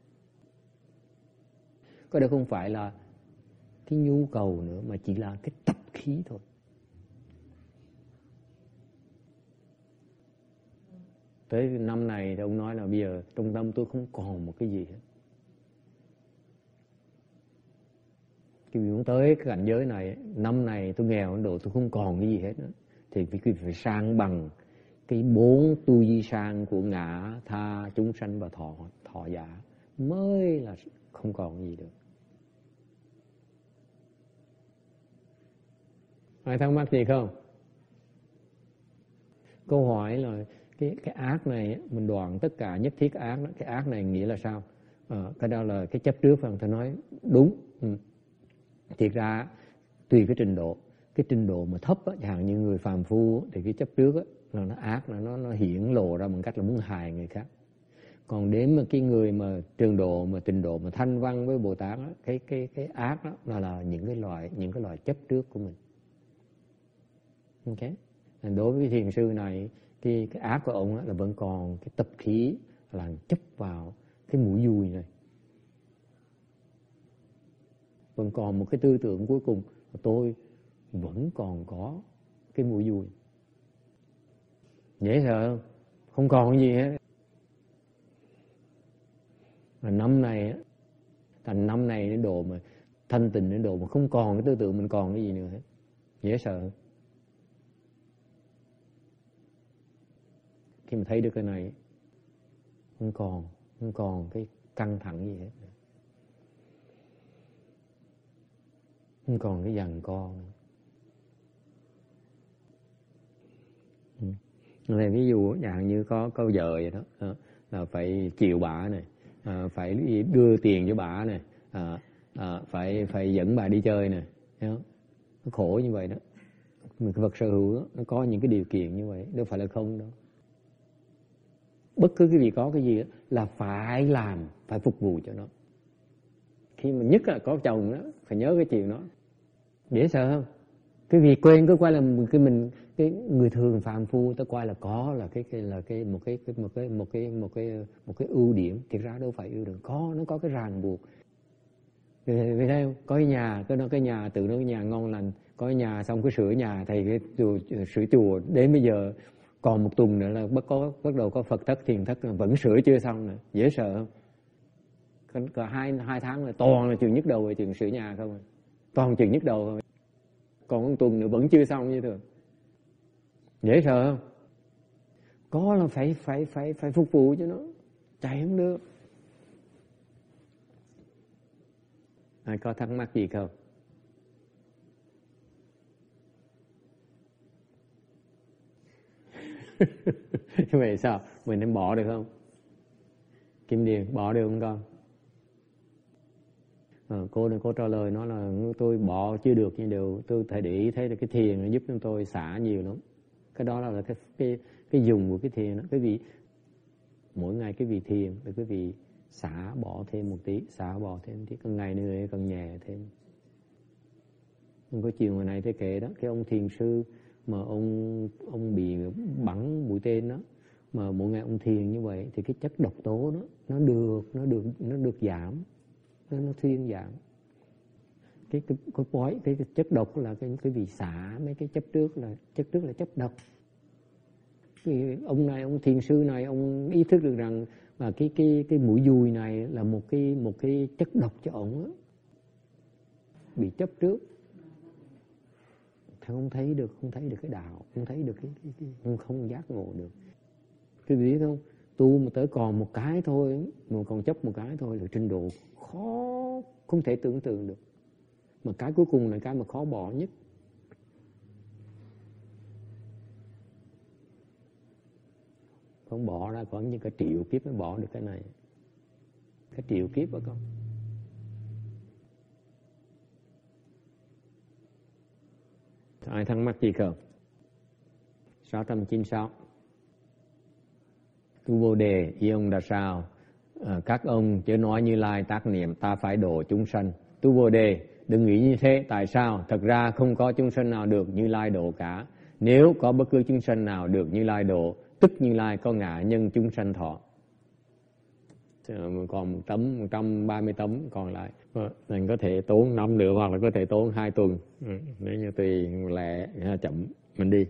Có đây không phải là cái nhu cầu nữa, mà chỉ là cái tập khí thôi. Tới năm này thì ông nói là bây giờ trong tâm tôi không còn một cái gì hết. Khi muốn tới cái cảnh giới này, năm này tôi nghèo đến độ tôi không còn cái gì hết nữa, thì quý vị phải sang bằng cái 4 tu di sang của ngã, tha, chúng sanh và thọ giả, mới là không còn gì được. Ai thắc mắc gì không? Câu hỏi là cái ác này mình đoạn tất cả nhất thiết ác đó. Cái ác này nghĩa là sao? Cái đó là cái chấp trước, phải không? Tôi nói đúng. Thiệt ra tùy cái trình độ mà thấp á, chẳng hạn như người phàm phu thì cái chấp trước á, là nó ác, là nó hiển lộ ra bằng cách là muốn hại người khác. Còn đến mà cái người mà trình độ mà thanh văn với Bồ Tát á, cái ác đó là những cái loại chấp trước của mình. Ok. Đối với cái thiền sư này, cái ác của ông là vẫn còn cái tập khí là chấp vào cái mũi dùi này. Vẫn còn một cái tư tưởng cuối cùng, tôi vẫn còn có cái mũi dùi. Dễ sợ không? Không còn cái gì hết. Mà năm này đến độ mà thanh tịnh, đến độ mà không còn cái tư tưởng mình còn cái gì nữa hết. Dễ sợ. Khi mà thấy được cái này, không còn cái căng thẳng gì hết. không còn cái giằng co nữa. Này ví dụ dạng như có vợ vậy đó, là phải chiều bả này, phải đưa tiền cho bả này, phải dẫn bà đi chơi này, nó khổ như vậy đó. Cái vật sở hữu đó, nó có những cái điều kiện như vậy, đâu phải là không đâu. Bất cứ cái gì có cái gì đó, là phải làm, phải phục vụ cho nó. Khi mà nhất là có chồng đó, phải nhớ cái chuyện đó. Dễ sợ không? Cái việc quên cứ quay là cái người thường phàm phu ta coi là có là một cái ưu điểm, thực ra đâu phải ưu điểm, nó có cái ràng buộc. Vì thấy không? Có cái nhà tự nó cái nhà ngon lành, có cái nhà xong cái sửa nhà, thầy cái sửa chùa đến bây giờ còn một tuần nữa là bắt đầu có Phật thất thiền thất vẫn sửa chưa xong nữa, dễ sợ không? Cả hai tháng là toàn là chuyện nhức đầu về chuyện sửa nhà không, toàn chuyện nhức đầu thôi. Còn một tuần nữa vẫn chưa xong như thường, dễ sợ không? Có là phải phục vụ cho nó, chạy không được. Ai có thắc mắc gì không? Vậy sao? Mình nên bỏ được không? Kim Điền, bỏ được không con? Cô này cô trả lời nó là tôi bỏ chưa được, nhưng đều tôi phải để ý thấy là cái thiền nó giúp cho tôi xả nhiều lắm. Cái đó là cái dùng của cái thiền đó. Cái vị mỗi ngày cái vị thiền để cái vị xả bỏ thêm một tí, xả bỏ thêm một tí, còn ngày nữa còn nhẹ thêm. Có chuyện hồi này tôi kể đó, cái ông thiền sư mà ông bị bắn mũi tên đó, mà mỗi ngày ông thiền như vậy thì cái chất độc tố đó nó được giảm, nó thuyên giảm. Cái chất độc là cái vị xả mấy cái chất trước là chất độc. Ông thiền sư này ông ý thức được rằng là cái mũi dùi này là một cái chất độc cho ổng đó. Bị chấp trước, thằng không thấy được cái đạo, không thấy được cái không giác ngộ được. Cái biết không, tu mà tới còn một cái thôi, mà còn chấp một cái thôi là trình độ khó không thể tưởng tượng được. Mà cái cuối cùng là cái mà khó bỏ nhất. Không bỏ ra khoảng như cả triệu kiếp mới bỏ được cái này. Cái triệu kiếp đó con. Ai thắc mắc gì không? 696. Tu Bồ Đề, ý ông là sao? Các ông chớ nói Như Lai tác niệm ta phải độ chúng sanh. Tu Bồ Đề, đừng nghĩ như thế. Tại sao? Thật ra không có chúng sanh nào được Như Lai độ cả. Nếu có bất cứ chúng sanh nào được Như Lai độ, tức Như Lai có ngã nhân chúng sanh thọ. Còn 130 tấm còn lại. Mình có thể tốn 5 nữa hoặc là có thể tốn 2 tuần. Nếu như tùy lẹ chậm mình đi.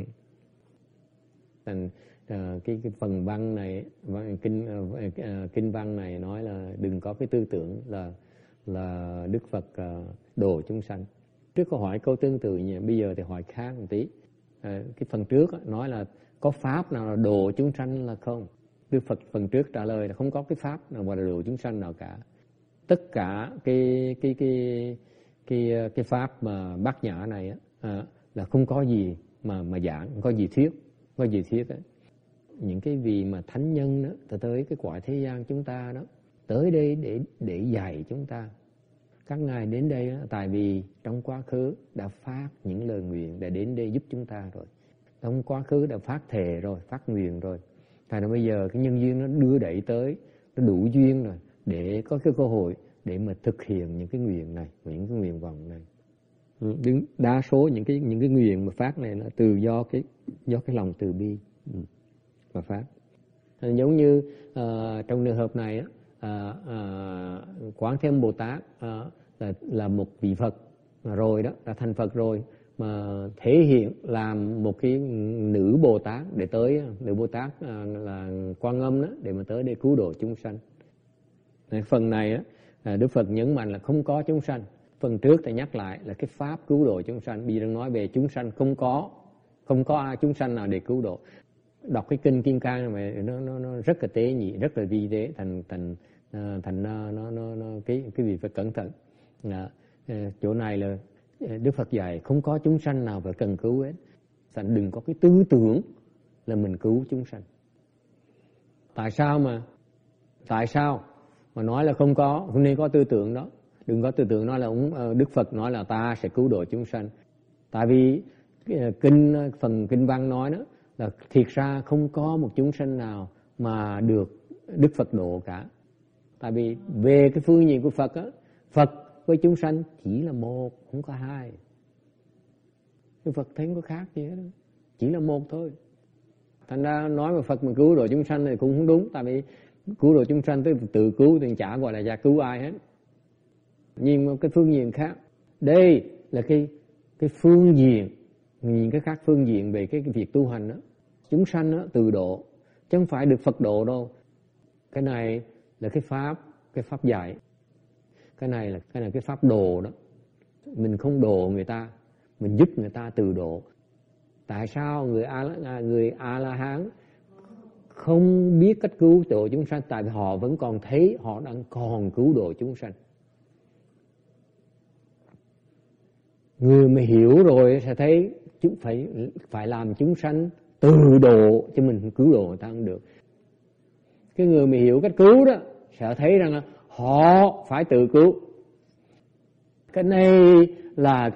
Cái phần văn này, kinh văn này nói là đừng có cái tư tưởng là Đức Phật độ chúng sanh. Trước câu hỏi câu tương tự nhỉ, bây giờ thì hỏi khác một tí. Cái phần trước nói là có pháp nào là độ chúng sanh là không? Đức Phật phần trước trả lời là không có cái pháp nào mà độ chúng sanh nào cả. Tất cả cái pháp mà bát nhã này là không có gì mà giảng, không có gì thuyết ấy. Những cái vị mà thánh nhân đó tới cái cõi thế gian chúng ta đó, tới đây để dạy chúng ta. Các ngài đến đây đó, tại vì trong quá khứ đã phát những lời nguyện để đến đây giúp chúng ta rồi. Trong quá khứ đã phát thề rồi, phát nguyện rồi. Tại là bây giờ cái nhân duyên nó đưa đẩy tới, nó đủ duyên rồi để có cái cơ hội để mà thực hiện những cái nguyện này, những cái nguyện vọng này. Đa số những cái nguyện mà phát này là từ do cái lòng từ bi mà phát. Giống như trong trường hợp này Quán Thế Âm Bồ Tát là một vị Phật rồi đó, đã thành Phật rồi, mà thể hiện làm một cái nữ Bồ Tát để tới, nữ Bồ Tát là Quan Âm đó, để mà tới để cứu độ chúng sanh. Phần này Đức Phật nhấn mạnh là không có chúng sanh. Phần trước thì nhắc lại là cái pháp cứu độ chúng sanh. Bây giờ đang nói về chúng sanh không có ai chúng sanh nào để cứu độ. Đọc cái kinh Kim Cang này nó rất là tế nhị, rất là vi tế, thành cái vị phải cẩn thận. chỗ này là Đức Phật dạy không có chúng sanh nào phải cần cứu hết. Thành đừng có cái tư tưởng là mình cứu chúng sanh. Tại sao mà nói là không nên có tư tưởng đó. Đừng có tư tưởng nói là Đức Phật nói là ta sẽ cứu độ chúng sanh. Tại vì phần kinh văn nói đó là thiệt ra không có một chúng sanh nào mà được Đức Phật độ cả. Tại vì về cái phương diện của Phật á, Phật với chúng sanh chỉ là một, không có hai. Đức Phật thấy không có khác gì hết, chỉ là một thôi. Thành ra nói mà Phật mà cứu độ chúng sanh thì cũng không đúng. Tại vì cứu độ chúng sanh tức tự cứu thì chả gọi là gia cứu ai hết. Nhưng một cái phương diện khác, đây là cái phương diện, nhìn cái khác phương diện về cái việc tu hành đó. Chúng sanh đó, tự độ, chứ không phải được Phật độ đâu. Cái này là cái pháp dạy. Cái này là cái pháp độ đó. Mình không độ người ta, mình giúp người ta tự độ. Tại sao người A-la-hán không biết cách cứu độ chúng sanh? Tại vì họ vẫn còn thấy họ đang còn cứu độ chúng sanh. Người mà hiểu rồi sẽ thấy chúng phải làm chúng sanh tự độ, chứ mình cứu độ người ta không được. Cái người mà hiểu cách cứu đó sẽ thấy rằng là họ phải tự cứu. Cái này là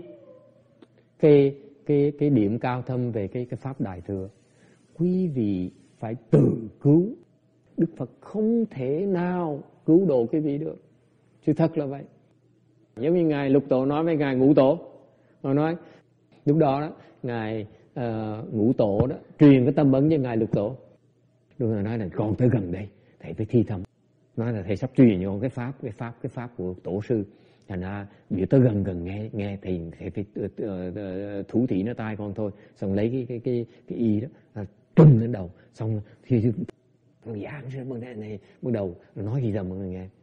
cái điểm cao thâm về cái pháp Đại Thừa. Quý vị phải tự cứu. Đức Phật không thể nào cứu độ quý vị được. Sự thật là vậy. Giống như Ngài Lục Tổ nói với Ngài Ngũ Tổ. Họ nói lúc đó Ngài Ngũ Tổ đó truyền cái tâm ấn cho Ngài Lục Tổ. Lúc này nói là con tới gần đây, thầy phải thi thầm. Nói là thầy sắp truyền cho cái pháp của tổ sư. Thành ra biểu tới gần nghe thầy phải thủ thị nó tai con thôi. Xong lấy cái y đó trùm lên đầu. Xong thì giảng ra bằng này bắt đầu nói gì dầm mọi người nghe.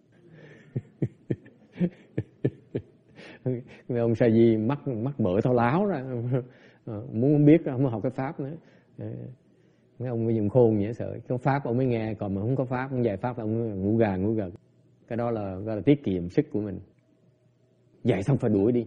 Mấy ông sa di mắc bở thao láo ra, muốn biết không học cái pháp nữa. Mấy ông mới dùng khôn dễ sợ. Có pháp ông mới nghe, còn mà không có pháp, không dạy pháp ông ngủ gà. Cái đó là gọi là tiết kiệm sức của mình. Dạy xong phải đuổi đi.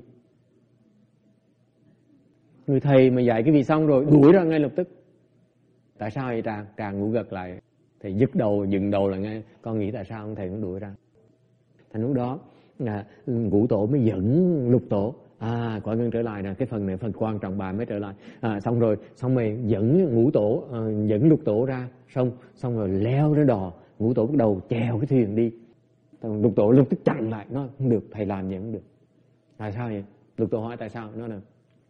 Người thầy mà dạy cái gì xong rồi đuổi ra ngay lập tức. Tại sao vậy Tràng ngủ gật lại. Thầy dừng đầu là ngay. Con nghĩ tại sao ông thầy cũng đuổi ra. Thành lúc đó Ngũ Tổ mới dẫn Lục Tổ. Quả ngân trở lại nè, cái phần này phần quan trọng bà mới trở lại. Xong rồi dẫn Ngũ Tổ, dẫn Lục Tổ ra. Xong rồi leo lên đò. Ngũ Tổ bắt đầu chèo cái thuyền đi. Lục Tổ lập tức chặn lại. Nó không được, thầy làm vậy không được. Tại sao vậy? Lục Tổ hỏi tại sao? Nó là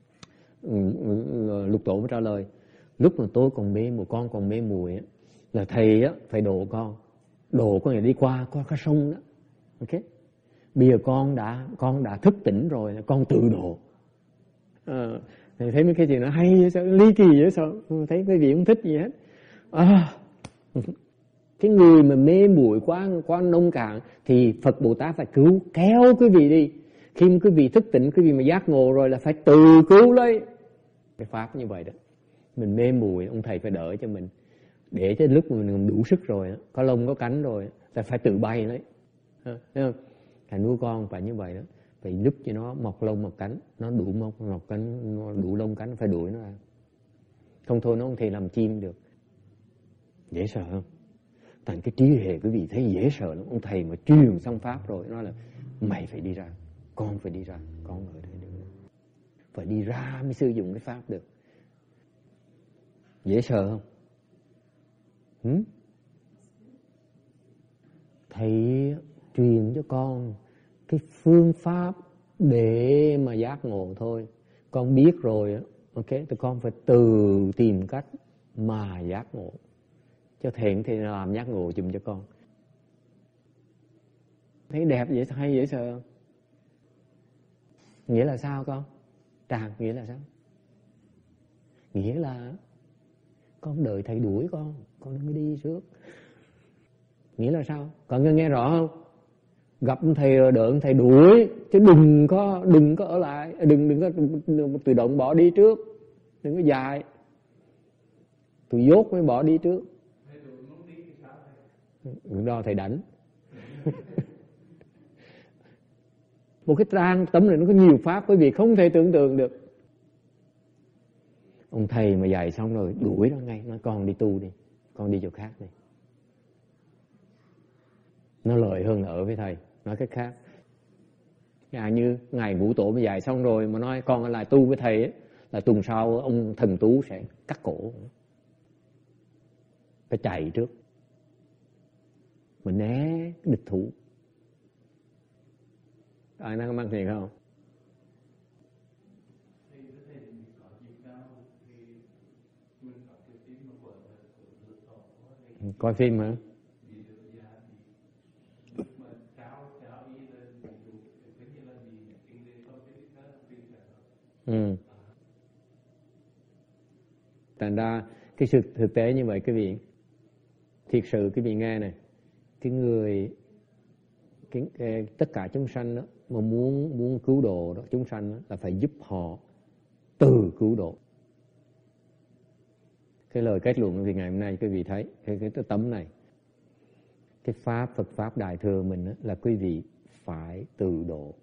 Lục Tổ mới trả lời. Lúc mà tôi còn con còn mê muội là thầy phải độ con. Độ có nghĩa đi qua cái sông đó. Ok. Bây giờ con đã thức tỉnh rồi, con tự độ. Thầy thấy mấy cái chuyện nó hay vậy sao, ly kỳ vậy sao? Thấy cái gì không thích gì hết. Cái người mà mê muội quá nông cạn thì Phật Bồ Tát phải kéo quý vị đi. Khi mà quý vị thức tỉnh, quý vị mà giác ngộ rồi là phải tự cứu lấy. Cái pháp như vậy đó. Mình mê muội, ông thầy phải đỡ cho mình. Để cho lúc mà mình đủ sức rồi, có lông có cánh rồi, là phải tự bay lấy. Thấy không? Thầy nuôi con phải như vậy đó. Phải giúp cho nó mọc lông mọc cánh. Nó đủ mọc cánh, nó đủ lông cánh, phải đuổi nó ra. Không thôi nó không thể làm chim được. Dễ sợ không? Thành cái trí huệ quý vị thấy dễ sợ lắm. Ông thầy mà truyền xong pháp rồi, nói là mày phải đi ra, con phải đi ra, con ở đây được. Phải đi ra mới sử dụng cái pháp được. Dễ sợ không? Thầy truyền cho con cái phương pháp để mà giác ngộ thôi. Con biết rồi, ok, thì con phải tự tìm cách mà giác ngộ. Cho thầy thì làm giác ngộ dùm cho con. Thấy đẹp vậy hay dễ sợ không? Nghĩa là sao con? Tràng nghĩa là sao? Nghĩa là con đợi thầy đuổi con đừng có đi trước. Nghĩa là sao? Con nghe rõ không? Gặp thầy rồi đợi thầy đuổi, chứ đừng có ở lại, đừng có tự động bỏ đi trước, đừng có dài. Tụi dốt mới bỏ đi trước. Đó thầy đánh. Một cái trang tấm này nó có nhiều pháp quý vị không thể tưởng tượng được. Ông thầy mà dạy xong rồi đuổi nó ngay, nói con đi tu đi, con đi chỗ khác đi. Nó lợi hơn là ở với thầy. Nói cách khác, như ngài Ngũ Tổ mà dạy xong rồi mà nói con lại tu với thầy ấy, là tuần sau ông Thần Tú sẽ cắt cổ. Phải chạy trước, mình né địch thủ. Ai năng mang thiền không? Coi phim hả? Thành ra cái sự thực tế như vậy quý vị, thiệt sự quý vị nghe này, tất cả chúng sanh đó mà muốn cứu độ đó, chúng sanh đó, là phải giúp họ từ cứu độ. Cái lời kết luận thì ngày hôm nay quý vị thấy cái tấm này, cái pháp Phật pháp Đại thừa mình đó, là quý vị phải từ độ,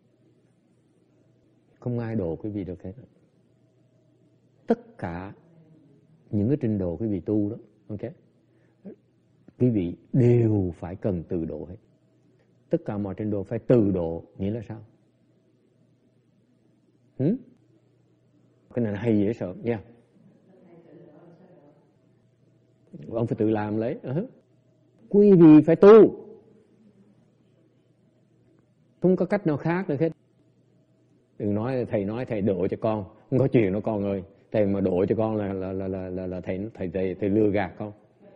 không ai độ quý vị được hết. Tất cả những cái trình độ quý vị tu đó, ok, quý vị đều phải cần từ độ hết. Tất cả mọi trình độ phải từ độ, nghĩa là sao? Cái này là hay dễ sợ nha. Ông phải tự làm lấy. Quý vị phải tu, không có cách nào khác được hết. Đừng nói thầy độ cho con, không có chuyện đó con ơi. Thầy mà độ cho con là thầy lừa gạt con.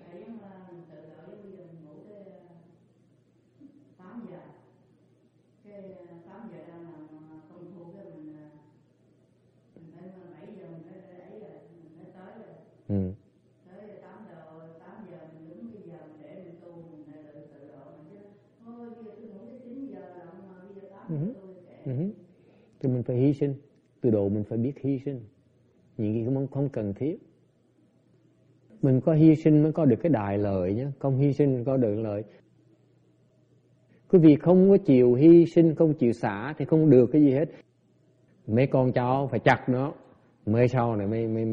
Thì mình phải hy sinh, từ độ mình phải biết hy sinh những cái không cần thiết. Mình có hy sinh mới có được cái đại lợi nhé, không hy sinh mới có được lợi. Quý vị không có chịu hy sinh, không chịu xả thì không được cái gì hết. Mấy con cháu phải chặt nó, mới sau này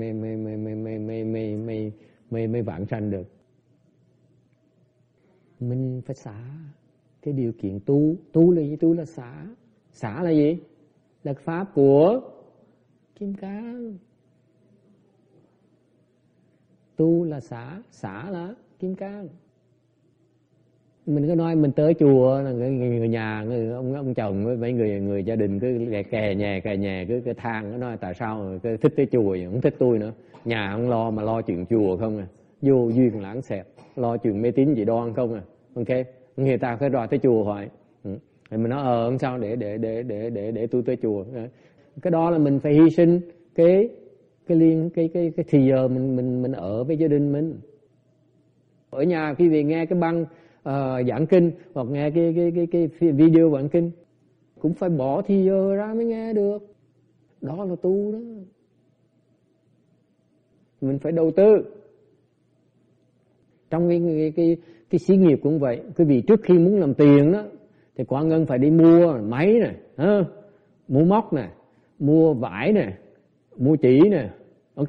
mới vãng sanh được. Mình phải xả. Cái điều kiện tu là gì? Tu là xả. Xả là gì? Là pháp của Kim Cang. Tu là xả là Kim Cang. Mình có nói mình tới chùa là người nhà, ông chồng với mấy người gia đình cứ kè nhà cứ cái than, nó nói tại sao cứ thích tới chùa không thích tôi nữa. Nhà không lo mà lo chuyện chùa không à. Vô duyên lãng xẹt, lo chuyện mê tín dị đoan không à. Ok, người ta phải đòi tới chùa hỏi. Thì mình nói không sao để tôi tới chùa. Cái đó là mình phải hy sinh cái thì giờ mình ở với gia đình mình. Ở nhà quý vị nghe cái băng giảng kinh hoặc nghe cái video giảng kinh cũng phải bỏ thì giờ ra mới nghe được. Đó là tu đó. Mình phải đầu tư. Trong cái xí nghiệp cũng vậy. Quý vị trước khi muốn làm tiền đó thì Quảng Ngân phải đi mua máy nè, mua móc nè, mua vải nè, mua chỉ nè. Ok,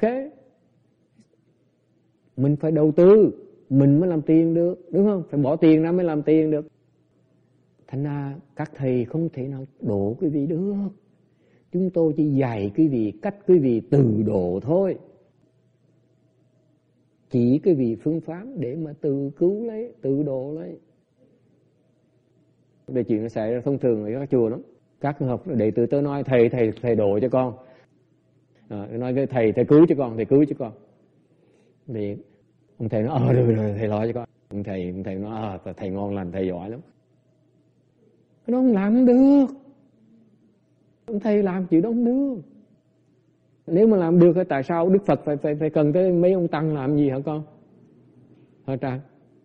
mình phải đầu tư, mình mới làm tiền được, đúng không? Phải bỏ tiền ra mới làm tiền được. Thành ra các thầy không thể nào độ quý vị được. Chúng tôi chỉ dạy quý vị cách quý vị từ độ thôi. Chỉ quý vị phương pháp để mà tự cứu lấy, tự độ lấy. Về chuyện nó xảy ra thông thường ở các chùa lắm. Các học đệ tử tôi nói thầy độ cho con. Nói cái thầy cứu cho con, thầy cứu cho con. Thì ông thầy nói được rồi, thầy lo cho con. Ông thầy nói thầy ngon lành, thầy giỏi lắm. Nó không làm được. Ông thầy làm chuyện đó không được. Nếu mà làm được thì tại sao Đức Phật phải cần tới mấy ông tăng làm gì hả con? Hả Trang?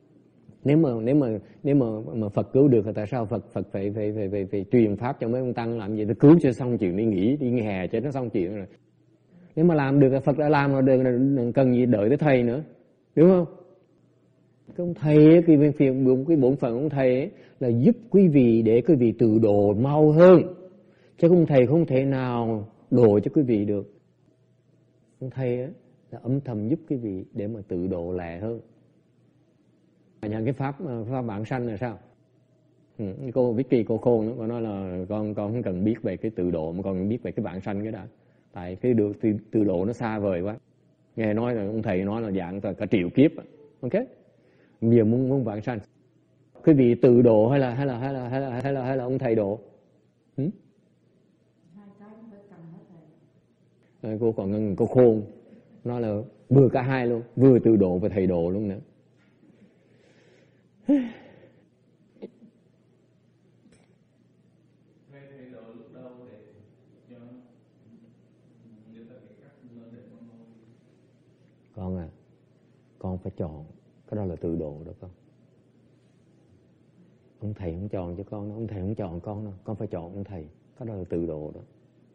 Nếu mà Phật cứu được thì tại sao Phật phải truyền pháp cho mấy ông tăng làm gì? Nó cứu cho xong chuyện đi nghỉ, đi hè cho nó xong chuyện rồi. Nếu mà làm được thì Phật đã làm rồi, đừng cần gì đợi tới thầy nữa, đúng không? Cái ông thầy cái bổn phận ông thầy ấy, là giúp quý vị để quý vị tự độ mau hơn. Chứ ông thầy không thể nào độ cho quý vị được. Ông thầy á, là âm thầm giúp quý vị để mà tự độ lẹ hơn. Những cái pháp vãng sanh là sao? Cô Vicky, cô khôn đó, cô nói là con không cần biết về cái tự độ mà con biết về cái vãng sanh cái đã. Tại cái được tự độ nó xa vời quá. Nghe nói là ông thầy nói là dạng cả triệu kiếp. Ok, nhiều muốn vãng sanh. Quý vị tự độ hay là ông thầy độ? Cô còn ngân, cô khôn nói là vừa cả hai luôn, vừa tự độ và thầy độ luôn nữa. Con à, con phải chọn, cái đó là tự độ đó con. Ông thầy không chọn cho con đâu, ông thầy không chọn con đâu, con phải chọn ông thầy, cái đó là tự độ đó.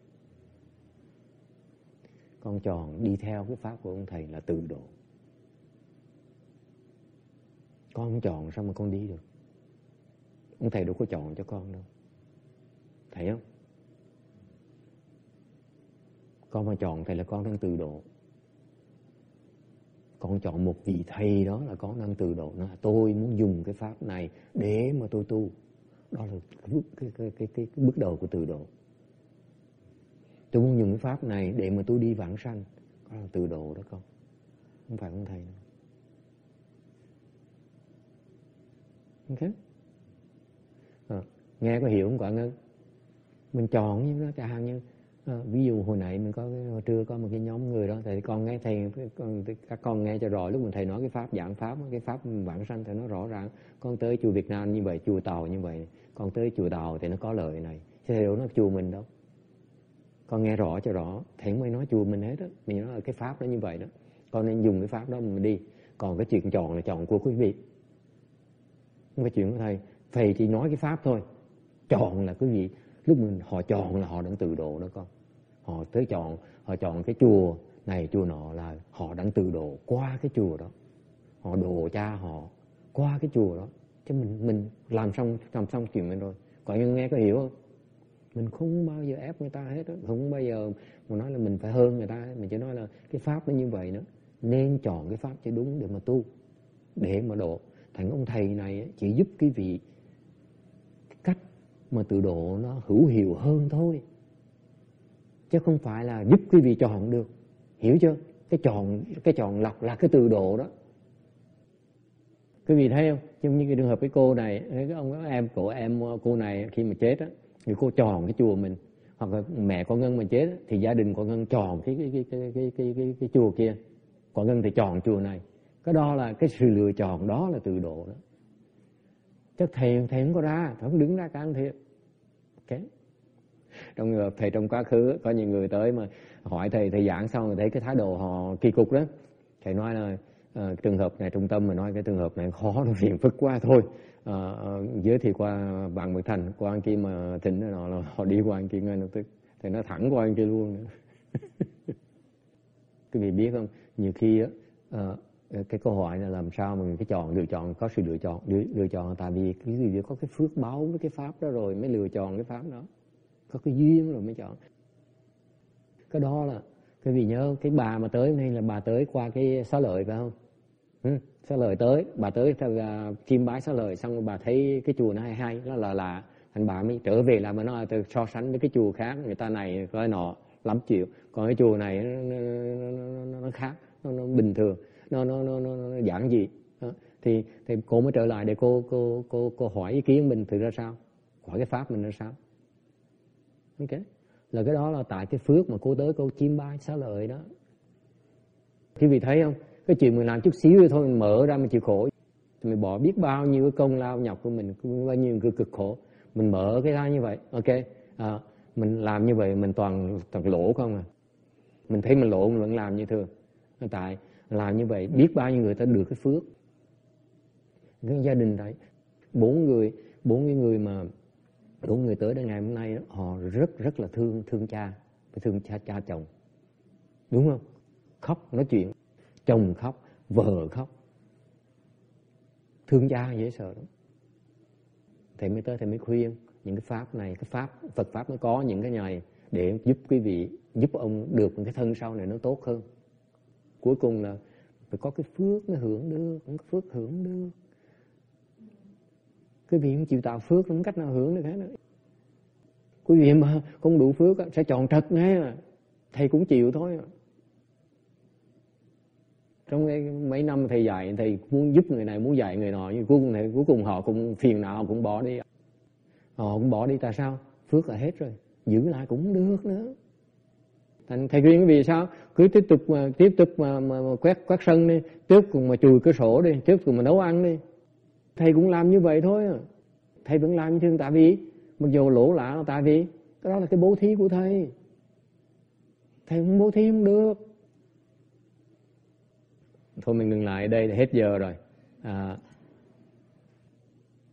Con chọn đi theo cái pháp của ông thầy là tự độ. Con không chọn sao mà con đi được? Ông thầy đâu có chọn cho con đâu, thấy không? Con mà chọn thầy là con đang tự độ. Con chọn một vị thầy đó là con đang tự độ. Nó là tôi muốn dùng cái pháp này để mà tôi tu. Đó là cái bước đầu của tự độ. Tôi muốn dùng cái pháp này để mà tôi đi vãng sanh. Đó là tự độ đó con. Không phải ông thầy đâu. Ok. Nghe có hiểu không quả Ngân? Mình chọn như nó chẳng hạn như ví dụ hồi nãy mình có hồi trưa có một cái nhóm người đó, thì con nghe thầy, các con nghe cho rõ lúc mình thầy nói cái pháp giảng pháp, cái pháp vãng sanh thì nó rõ ràng. Con tới chùa Việt Nam như vậy, chùa Tàu như vậy, con tới chùa Tàu thì nó có lợi này, chứ thầy đâu nói chùa mình đâu. Con nghe rõ cho rõ, thầy mới nói chùa mình hết đó, mình nói là cái pháp nó như vậy đó, con nên dùng cái pháp đó mà mình đi. Còn cái chuyện chọn là chọn của quý vị, không phải chuyện của thầy. Thầy chỉ nói cái pháp thôi, chọn là quý vị. Lúc mình họ chọn là họ đang tự độ đó con. Họ tới chọn, họ chọn cái chùa này chùa nọ là họ đang tự độ qua cái chùa đó. Họ độ cha họ qua cái chùa đó. Chứ mình làm xong chuyện mình rồi. Còn như nghe có hiểu không? Mình không bao giờ ép người ta hết đó. Không bao giờ mà nói là mình phải hơn người ta. Mình chỉ nói là cái pháp nó như vậy nữa. Nên chọn cái pháp cho đúng để mà tu, để mà độ. Thành ông thầy này chỉ giúp quý vị cách mà tự độ nó hữu hiệu hơn thôi, chứ không phải là giúp quý vị chọn được. Hiểu chưa? Cái chọn lọc là cái tự độ đó. Quý vị thấy không? Giống như cái trường hợp cái cô này, cái ông em cô này khi mà chết á, thì cô chọn cái chùa mình, hoặc là mẹ con Ngân mà chết á, thì gia đình con Ngân chọn cái chùa kia, con Ngân thì chọn chùa này. Cái đó là cái sự lựa chọn, đó là tự độ đó. Chứ thầy không có ra, thầy không đứng ra can thiệp. Ok. Trong người thầy trong quá khứ có nhiều người tới mà hỏi thầy giảng xong rồi thấy cái thái độ họ kỳ cục đó. Thầy nói là trường hợp này trung tâm mà nói cái trường hợp này khó, nó phiền phức quá thôi. Giới thiệu qua Vạn Mật Thành, qua anh kia mà thỉnh nó là họ đi qua anh kia ngay lập tức. Thầy nói thẳng qua anh kia luôn nữa. Quý vị biết không, nhiều khi á, cái câu hỏi là làm sao mà mình cái lựa chọn, có sự lựa chọn tại vì cái gì có cái phước báo với cái pháp đó rồi mới lựa chọn cái pháp đó, có cái duyên rồi mới chọn. Cái đó là cái vị nhớ cái bà mà tới này là bà tới qua cái Xá Lợi phải không? Xá Lợi tới, bà tới chiêm bái Xá Lợi xong rồi bà thấy cái chùa nó hay đó là thành bà mới trở về là mà nó so sánh với cái chùa khác, người ta này coi nọ lắm triệu, còn cái chùa này nó khác, nó bình thường, nó giản dị. Thì cô mới trở lại để cô hỏi ý kiến mình từ ra sao, hỏi cái pháp mình ra sao. Ok, là cái đó là tại cái phước mà cô tới cô chiêm bái Xá Lợi đó. Quý vị thấy không, cái chuyện mình làm chút xíu thôi mình mở ra mình chịu khổ, mình bỏ biết bao nhiêu cái công lao nhọc của mình, bao nhiêu cái cực khổ, mình mở cái ra như vậy. Ok, mình làm như vậy mình toàn lỗ không à. Mình thấy mình lỗ mình vẫn làm như thường, tại làm như vậy biết bao nhiêu người ta được cái phước. Cái gia đình đấy bốn người tới đây ngày hôm nay đó, họ rất là thương cha, thương cha chồng, đúng không? Khóc nói chuyện, chồng khóc, vợ khóc, thương cha dễ sợ lắm. thầy mới tới, thầy mới khuyên những cái pháp này, cái pháp Phật pháp nó có những cái này để giúp quý vị, giúp ông được một cái thân sau này nó tốt hơn. Cuối cùng là phải có cái phước nó hưởng được, không có phước hưởng được. Quý vị không chịu tạo phước không cách nào hưởng được hết nữa. Quý vị mà không đủ phước sẽ tròn trật ngay mà. Thầy cũng chịu thôi. Trong mấy năm thầy dạy, thầy muốn giúp người này, muốn dạy người nọ, nhưng cuối cùng họ cũng phiền não, cũng bỏ đi. Họ cũng bỏ đi, tại sao? Phước là hết rồi, giữ lại cũng không được nữa. Thầy khuyên vì sao? Cứ tiếp tục mà quét sân đi, tiếp tục mà chùi cửa sổ đi, tiếp tục mà nấu ăn đi. Thầy cũng làm như vậy thôi. Thầy vẫn làm như thường, tại vì mặc dù lỗ lạ, tại vì cái đó là cái bố thí của thầy. Thầy không bố thí không được. Thôi mình ngừng lại đây, hết giờ rồi.